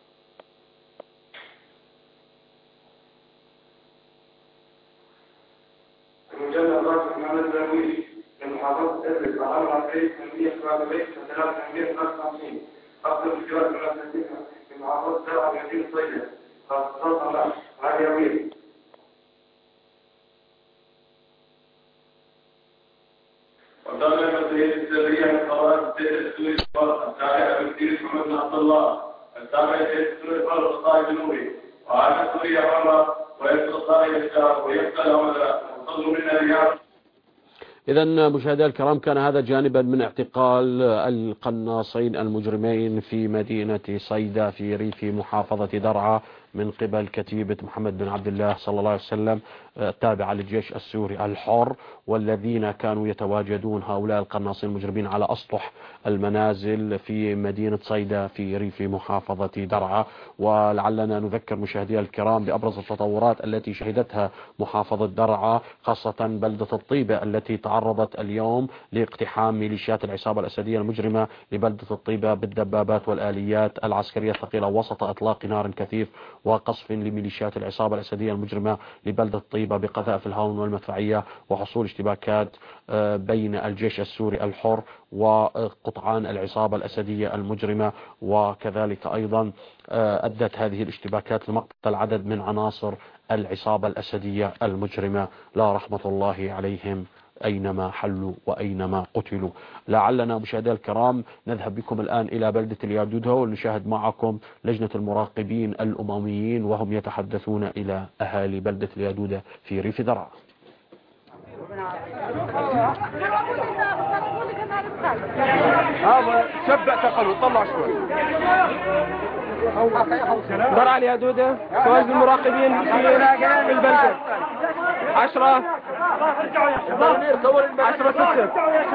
المجلد الرئيس محمد الزاويري من محافظة إدريس وعمل عقيد من مئة وسبعة وثمانين وثلاث من مئة وخمسة وخمسين أصدر في جوات المسجدين في محافظة درعا ومدينة صيدا خاصة النار ويدعوي. وقال المسؤولية السرية من قرارات السيد السوري الفرق التابعة بالسيد محمد بن عبد الله التابعة للسيد السوري الفرق الصائب النوري وعاد سوريا مرة ويسقط الصائب الشهر ويسأل عملاء وصلوا من الرياض. إذا مشاهدي الكرام، كان هذا جانبا من اعتقال القناصين المجرمين في مدينة صيدا في ريف محافظة درعا من قبل كتيبة محمد بن عبد الله صلى الله عليه وسلم التابعة للجيش السوري الحر، والذين كانوا يتواجدون هؤلاء القناصين المجرمين على أسطح المنازل في مدينة صيدا في ريف محافظة درعا. ولعلنا نذكر مشاهدي الكرام بأبرز التطورات التي شهدتها محافظة درعا، خاصة بلدة الطيبة التي تعرضت اليوم لاقتحام ميليشيات العصابة الأسدية المجرمة لبلدة الطيبة بالدبابات والآليات العسكرية الثقيلة وسط إطلاق نار كثيف وقصف لميليشيات العصابة الأسدية المجرمة لبلدة الطيبة بقذائف الهاون والمدفعية، وحصول اشتباكات بين الجيش السوري الحر وقطعان العصابة الأسدية المجرمة. وكذلك أيضا أدت هذه الاشتباكات لمقتل عدد من عناصر العصابة الأسدية المجرمة لا رحمة الله عليهم أينما حلوا وأينما قتلوا. لعلنا مشاهدي الكرام نذهب بكم الآن إلى بلدة اليادودة ونشاهد معكم لجنة المراقبين الأمميين وهم يتحدثون إلى أهالي بلدة اليادودة في ريف درعا. هذا شبع تقل وطلع شوي. درعا اليادودة تواجد المراقبين في البلدة عشرة عشرة ستة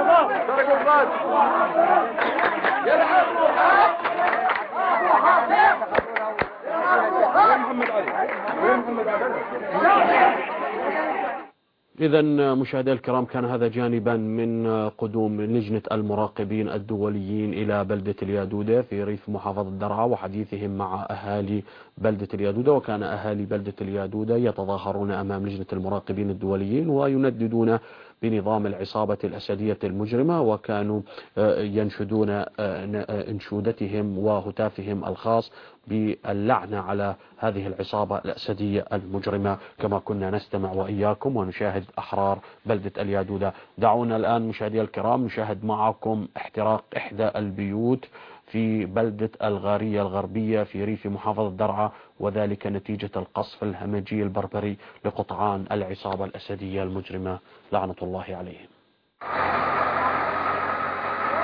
إذا مشاهدي الكرام، كان هذا جانبا من قدوم لجنة المراقبين الدوليين إلى بلدة اليادودة في ريف محافظة درعا وحديثهم مع أهالي بلدة اليادودة. وكان أهالي بلدة اليادودة يتظاهرون أمام لجنة المراقبين الدوليين وينددون بنظام العصابة الأسدية المجرمة، وكانوا ينشدون انشودتهم وهتافهم الخاص باللعنة على هذه العصابة الأسدية المجرمة، كما كنا نستمع وإياكم ونشاهد أحرار بلدة اليادودة. دعونا الآن مشاهدي الكرام نشاهد معكم احتراق إحدى البيوت في بلدة الغارية الغربية في ريف محافظة درعا، وذلك نتيجة القصف الهمجي البربري لقطعان العصابة الأسدية المجرمة لعنة الله عليهم.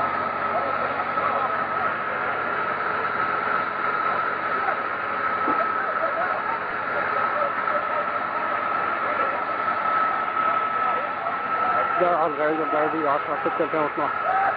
على الغريبة الغربية عشرة ستة ألفين واثناشر.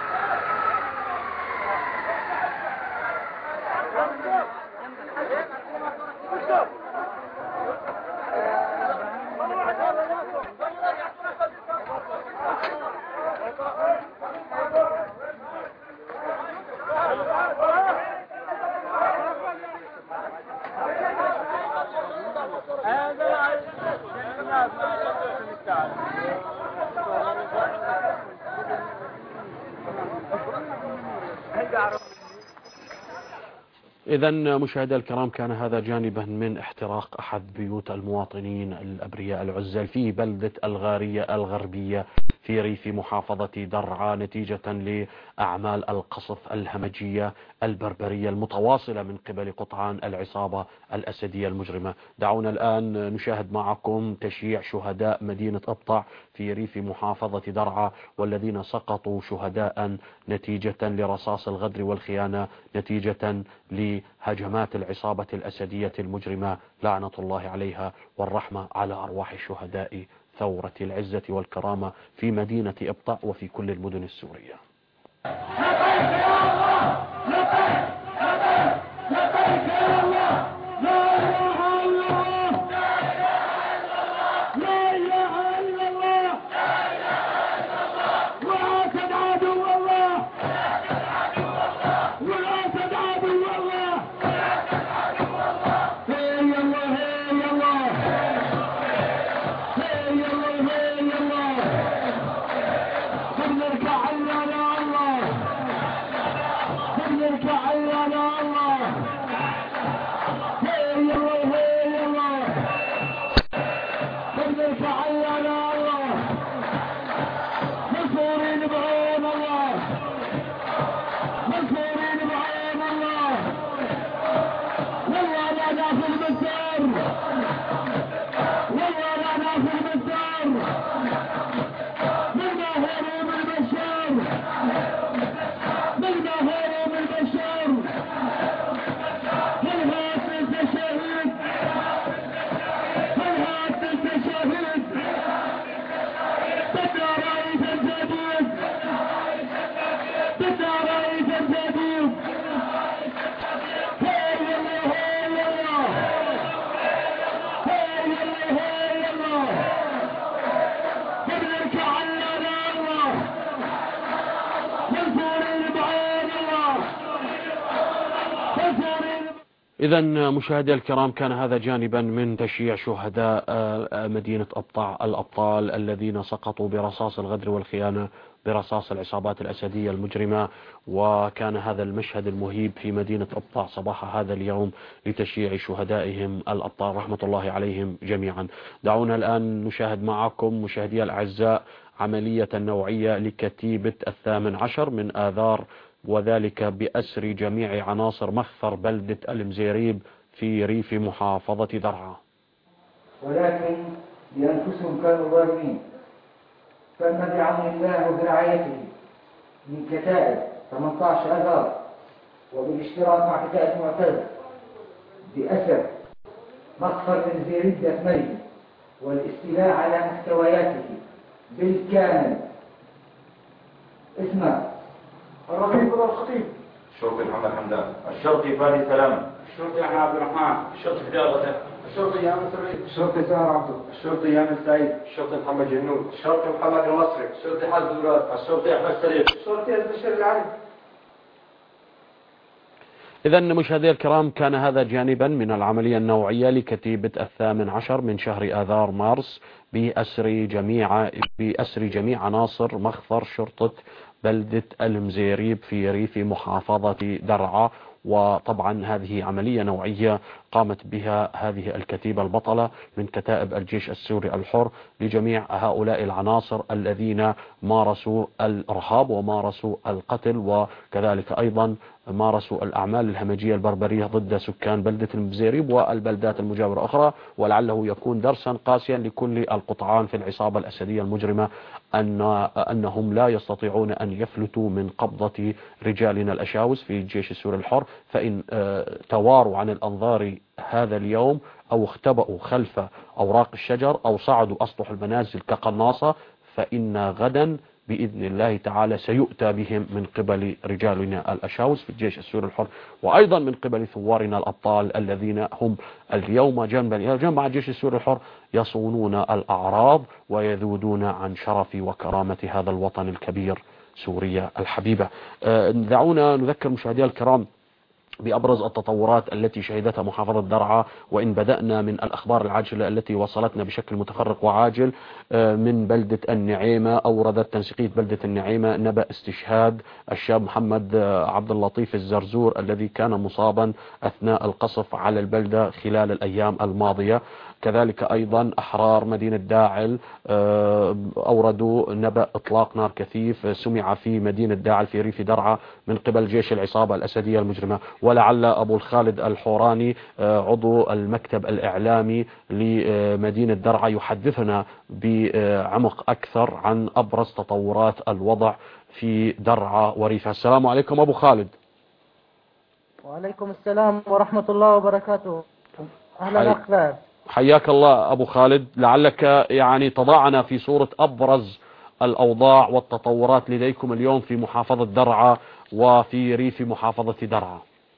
إذا مشاهدي الكرام، كان هذا جانبا من احتراق أحد بيوت المواطنين الأبرياء العزل في بلدة الغارية الغربية في ريف محافظة درعا نتيجة لأعمال القصف الهمجية البربرية المتواصلة من قبل قطعان العصابة الأسدية المجرمة. دعونا الآن نشاهد معكم تشييع شهداء مدينة أبطع في ريف محافظة درعا، والذين سقطوا شهداء نتيجة لرصاص الغدر والخيانة، نتيجة لهجمات العصابة الأسدية المجرمة لعنة الله عليها، والرحمة على أرواح شهداء ثورة العزة والكرامة في مدينة أبطع وفي كل المدن السورية. إذا مشاهدي الكرام، كان هذا جانبا من تشييع شهداء مدينة أبطع الأبطال الذين سقطوا برصاص الغدر والخيانة برصاص العصابات الأسدية المجرمة. وكان هذا المشهد المهيب في مدينة أبطع صباح هذا اليوم لتشييع شهدائهم الأبطال رحمة الله عليهم جميعا. دعونا الآن نشاهد معكم مشاهدي الأعزاء عملية نوعية لكتيبة الثامن عشر من آذار، وذلك بأسر جميع عناصر مخفر بلدة المزيريب في ريف محافظة درعا. ولكن بأنفسهم كانوا ظالمين، فأما بعون الله وبرعايته من كتائب ثمانية عشر آذار وبالاشتراك مع كتائب معتز بأسر مخفر المزيريب بأكمله والاستيلاء على محتوياته بالكامل. اسمع: الرقيب ولا الخطيب؟ الشرطي محمد حمدان. الشرطي فادي سلام. الشرطي أحمد عبد الرحمن. الشرطي فداء غزال. الشرطي يامن سعيد. الشرطي سهر عبده. الشرطي يامن سعيد. الشرطي محمد جنود. الشرطي محمد المصري. الشرطي حازم مراد. الشرطي أحمد سليم. الشرطي البشير العلي. إذا مشاهدي الكرام، كان هذا جانبا من العملية النوعية لكتيبة الثامن عشر من شهر آذار مارس بأسر جميع بأسر جميع عناصر مخفر شرطة بلدة المزيريب في ريف محافظة درعا. وطبعا هذه عملية نوعية قامت بها هذه الكتيبة البطلة من كتائب الجيش السوري الحر لجميع هؤلاء العناصر الذين مارسوا الإرهاب ومارسوا القتل، وكذلك أيضا مارسوا الأعمال الهمجية البربرية ضد سكان بلدة المزيريب والبلدات المجاورة أخرى. ولعله يكون درسا قاسيا لكل القطعان في العصابة الأسدية المجرمة أن أنهم لا يستطيعون أن يفلتوا من قبضة رجالنا الأشاوس في الجيش السوري الحر، فإن تواروا عن الأنظار هذا اليوم أو اختبأوا خلف أوراق الشجر أو صعدوا أسطح المنازل كقناصة فإن غدا بإذن الله تعالى سيؤتى بهم من قبل رجالنا الأشاوس في الجيش السوري الحر، وأيضا من قبل ثوارنا الأبطال الذين هم اليوم جنبا إلى جنب مع الجيش السوري الحر يصونون الأعراض ويذودون عن شرف وكرامة هذا الوطن الكبير سوريا الحبيبة. دعونا نذكر مشاهدينا الكرام بأبرز التطورات التي شهدتها محافظة درعا، وإن بدأنا من الأخبار العاجلة التي وصلتنا بشكل متفرق وعاجل من بلدة النعيمة. أوردت تنسيقية بلدة النعيمة نبأ استشهاد الشاب محمد عبد اللطيف الزرزور الذي كان مصابا أثناء القصف على البلدة خلال الأيام الماضية. كذلك أيضا أحرار مدينة داعل أوردوا نبأ إطلاق نار كثيف سمع في مدينة داعل في ريف درعا من قبل جيش العصابة الأسدية المجرمة. ولعل أبو الخالد الحوراني عضو المكتب الإعلامي لمدينة درعا يحدثنا بعمق أكثر عن أبرز تطورات الوضع في درعا وريفها. السلام عليكم أبو خالد. وعليكم السلام ورحمة الله وبركاته. أهلا أخبار. حياك الله أبو خالد، لعلك يعني تضعنا في صورة أبرز الأوضاع والتطورات لديكم اليوم في محافظة درعا وفي ريف محافظة درعا.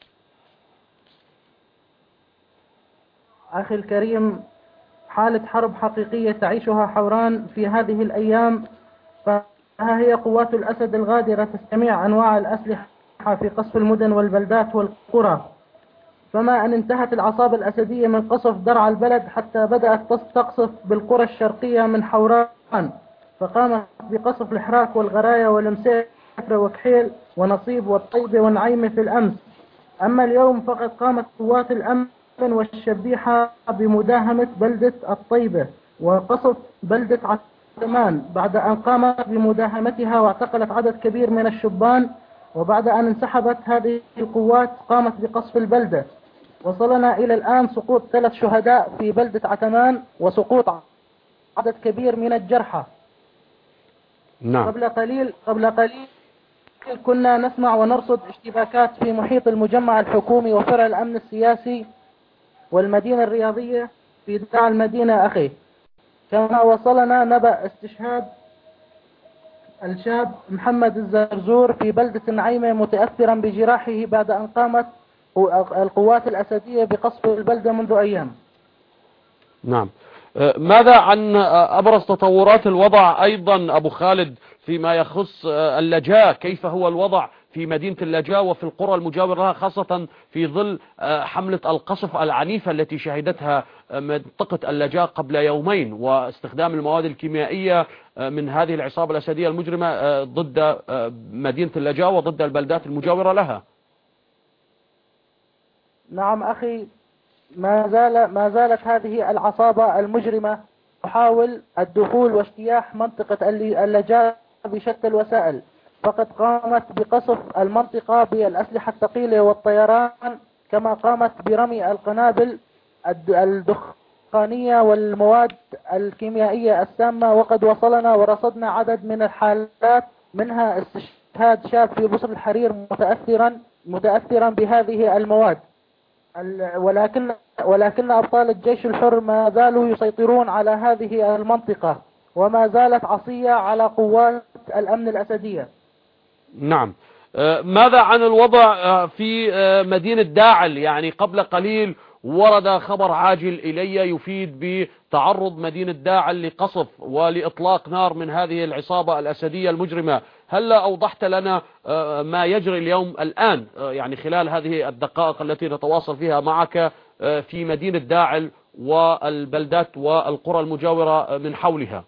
أخي الكريم، حالة حرب حقيقية تعيشها حوران في هذه الأيام، فها هي قوات الأسد الغادرة تستمع أنواع الأسلحة في قصف المدن والبلدات والقرى. فما أن انتهت العصابة الأسدية من قصف درعا البلد حتى بدأت تقصف بالقرى الشرقية من حوران، فقامت بقصف الحراك والغراية والمسيرة وكحيل ونصيب والطيبة ونعيمة في الأمس. أما اليوم فقد قامت قوات الأمن والشبيحة بمداهمة بلدة الطيبة وقصف بلدة عتمان بعد أن قامت بمداهمتها واعتقلت عدد كبير من الشبان، وبعد أن انسحبت هذه القوات قامت بقصف البلدة. وصلنا إلى الآن سقوط ثلاث شهداء في بلدة عتمان وسقوط عدد كبير من الجرحى. نعم. قبل قليل قبل قليل كنا نسمع ونرصد اشتباكات في محيط المجمع الحكومي وفرع الأمن السياسي والمدينة الرياضية في درعا المدينة أخي. كما وصلنا نبأ استشهاد الشاب محمد الزرزور في بلدة النعيمة متأثرا بجراحه بعد أن قامت القوات الأسدية بقصف البلدة منذ أيام. نعم. ماذا عن أبرز تطورات الوضع أيضا أبو خالد فيما يخص اللجاء؟ كيف هو الوضع في مدينة اللجاء وفي القرى المجاورة لها، خاصة في ظل حملة القصف العنيفة التي شهدتها منطقة اللجاء قبل يومين، واستخدام المواد الكيميائية من هذه العصابة الأسدية المجرمة ضد مدينة اللجاء وضد البلدات المجاورة لها؟ نعم أخي، ما زال ما زالت هذه العصابة المجرمة تحاول الدخول واجتياح منطقة اللجاء بشتى الوسائل، فقد قامت بقصف المنطقة بالأسلحة الثقيلة والطيران، كما قامت برمي القنابل الدخانية والمواد الكيميائية السامة. وقد وصلنا ورصدنا عدد من الحالات منها استشهاد شاب في بصر الحرير متأثرا متأثرا بهذه المواد. ولكن ولكن أبطال الجيش الحر ما زالوا يسيطرون على هذه المنطقة وما زالت عصية على قوات الأمن الأسدية. نعم. ماذا عن الوضع في مدينة داعل؟ يعني قبل قليل ورد خبر عاجل إلي يفيد بتعرض مدينة داعل لقصف ولإطلاق نار من هذه العصابة الأسدية المجرمة. هل أوضحت لنا ما يجري اليوم الآن يعني خلال هذه الدقائق التي نتواصل فيها معك في مدينة داعل والبلدات والقرى المجاورة من حولها؟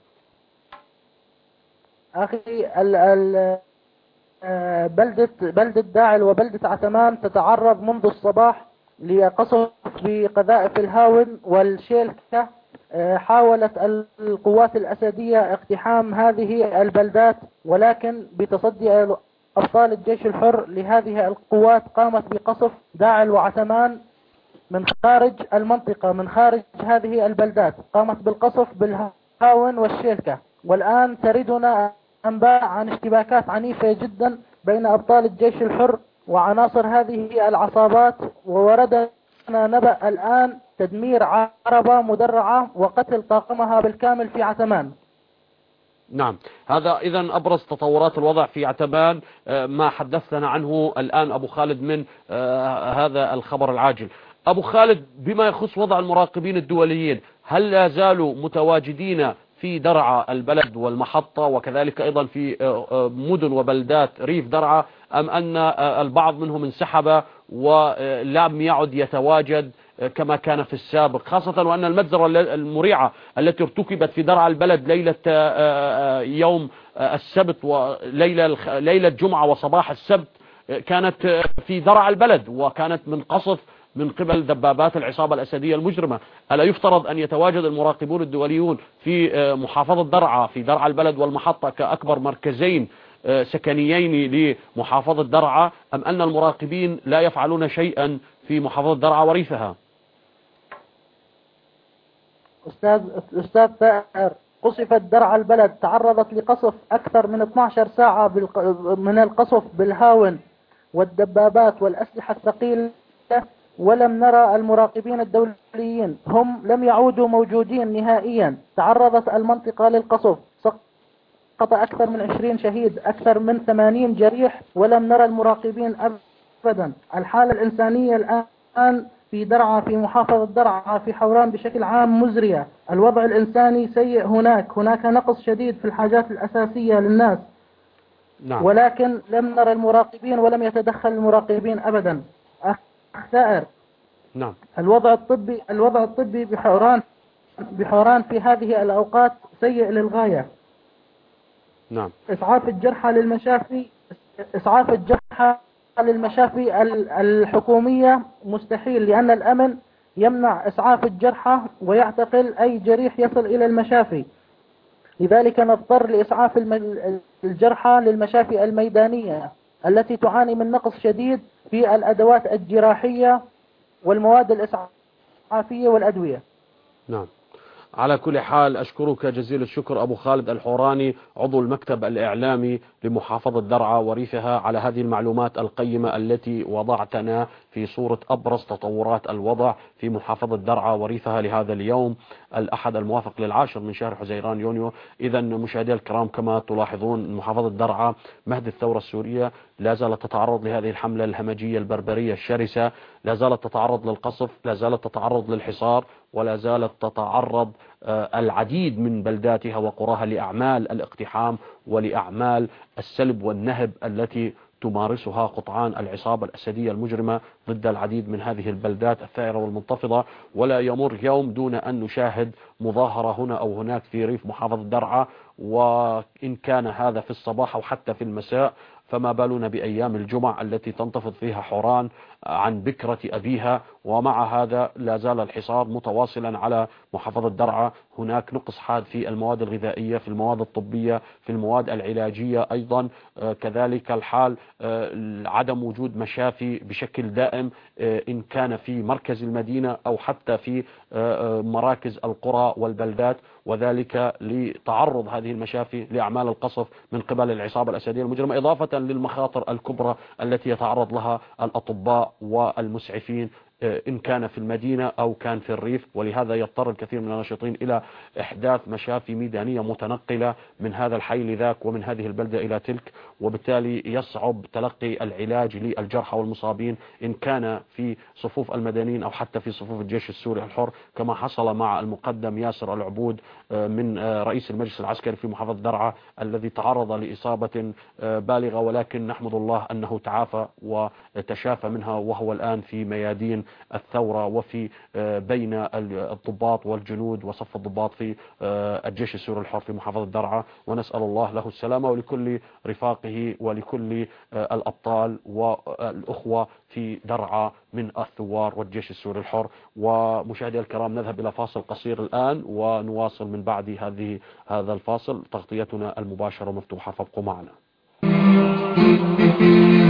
أخي ال ال بلدة بلدة داعل وبلدة عتمان تتعرض منذ الصباح لقصف بقذائف الهاون والشيلكة. حاولت القوات الأسدية اقتحام هذه البلدات، ولكن بتصدي أبطال الجيش الحر لهذه القوات قامت بقصف داعل وعتمان من خارج المنطقة، من خارج هذه البلدات، قامت بالقصف بالهاون والشيلكة. والآن تردنا أنباء عن اشتباكات عنيفة جدا بين أبطال الجيش الحر وعناصر هذه العصابات، ووردنا نبأ الآن تدمير عربة مدرعة وقتل طاقمها بالكامل في عتمان. نعم، هذا إذا أبرز تطورات الوضع في عتبان ما حدثنا عنه الآن أبو خالد من هذا الخبر العاجل. أبو خالد، بما يخص وضع المراقبين الدوليين، هل لا زالوا متواجدين في درعا البلد والمحطة وكذلك أيضا في مدن وبلدات ريف درعا، أم أن البعض منهم انسحب ولم يعد يتواجد كما كان في السابق، خاصة وأن المجزرة المريعة التي ارتكبت في درعا البلد ليلة يوم السبت وليلة ليلة جمعة وصباح السبت كانت في درعا البلد، وكانت من قصف من قبل دبابات العصابة الأسدية المجرمة. ألا يفترض أن يتواجد المراقبون الدوليون في محافظة درعا، في درعا البلد والمحطة كأكبر مركزين سكنيين لمحافظة درعا، أم أن المراقبين لا يفعلون شيئا في محافظة درعا وريفها؟ أستاذ أستاذ ثائر، قصفت درعا البلد، تعرضت لقصف أكثر من اثنتي عشرة ساعة من القصف بالهاون والدبابات والأسلحة الثقيلة، ولم نرى المراقبين الدوليين، هم لم يعودوا موجودين نهائيا. تعرضت المنطقة للقصف، سقط أكثر من عشرين شهيد، أكثر من ثمانين جريح، ولم نرى المراقبين أبدا. الحالة الإنسانية الآن في درعا، في محافظة درعا، في حوران بشكل عام مزرية. الوضع الإنساني سيء هناك، هناك نقص شديد في الحاجات الأساسية للناس. نعم. ولكن لم نرى المراقبين ولم يتدخل المراقبين أبدا. ثائر، نعم، الوضع الطبي الوضع الطبي بحوران بحوران في هذه الأوقات سيء للغاية. نعم. إسعاف الجرحى للمشافي إسعاف الجرحى للمشافي الحكومية مستحيل، لأن الأمن يمنع إسعاف الجرحى ويعتقل أي جريح يصل إلى المشافي. لذلك نضطر لإسعاف الجرحى للمشافي الميدانية التي تعاني من نقص شديد في الأدوات الجراحية والمواد الإسعافية والأدوية. نعم. على كل حال أشكرك جزيل الشكر أبو خالد الحوراني، عضو المكتب الإعلامي لمحافظة درعا وريفها، على هذه المعلومات القيمة التي وضعتنا في صورة أبرز تطورات الوضع في محافظة درعا وريفها لهذا اليوم الأحد الموافق للعاشر من شهر حزيران يونيو. إذا مشاهدي الكرام، كما تلاحظون محافظة درعا مهد الثورة السورية لا زالت تتعرض لهذه الحملة الهمجية البربرية الشرسة، لا زالت تتعرض للقصف، لا زالت تتعرض للحصار، ولا زالت تتعرض العديد من بلداتها وقراها لأعمال الاقتحام ولأعمال السلب والنهب التي تمارسها قطعان العصابة الأسدية المجرمة ضد العديد من هذه البلدات الثائرة والمنتفضة. ولا يمر يوم دون أن نشاهد مظاهرة هنا أو هناك في ريف محافظة درعا، وإن كان هذا في الصباح أو حتى في المساء، فما بالنا بأيام الجمعة التي تنتفض فيها حوران عن بكرة أبيها. ومع هذا لا زال الحصار متواصلا على محافظة درعا. هناك نقص حاد في المواد الغذائية، في المواد الطبية، في المواد العلاجية أيضا. كذلك الحال عدم وجود مشافي بشكل دائم، إن كان في مركز المدينة أو حتى في مراكز القرى والبلدات، وذلك لتعرض هذه المشافي لأعمال القصف من قبل العصابة الأسدية المجرمة، إضافة للمخاطر الكبرى التي يتعرض لها الأطباء والمسعفين إن كان في المدينة أو كان في الريف. ولهذا يضطر الكثير من الناشطين إلى إحداث مشافي ميدانية متنقلة من هذا الحي لذاك ومن هذه البلدة إلى تلك، وبالتالي يصعب تلقي العلاج للجرحى والمصابين إن كان في صفوف المدنيين أو حتى في صفوف الجيش السوري الحر، كما حصل مع المقدم ياسر العبود من رئيس المجلس العسكري في محافظة درعا الذي تعرض لإصابة بالغة، ولكن نحمد الله أنه تعافى وتشافى منها، وهو الآن في ميادين الثورة وفي بين الضباط والجنود وصف الضباط في الجيش السوري الحر في محافظة درعا. ونسأل الله له السلامة ولكل رفاقه ولكل الأبطال والأخوة في درعا من الثوار والجيش السوري الحر. ومشاهدي الكرام، نذهب إلى فاصل قصير الآن ونواصل من بعد هذه هذا الفاصل تغطيتنا المباشرة مفتوحة، فابقوا معنا.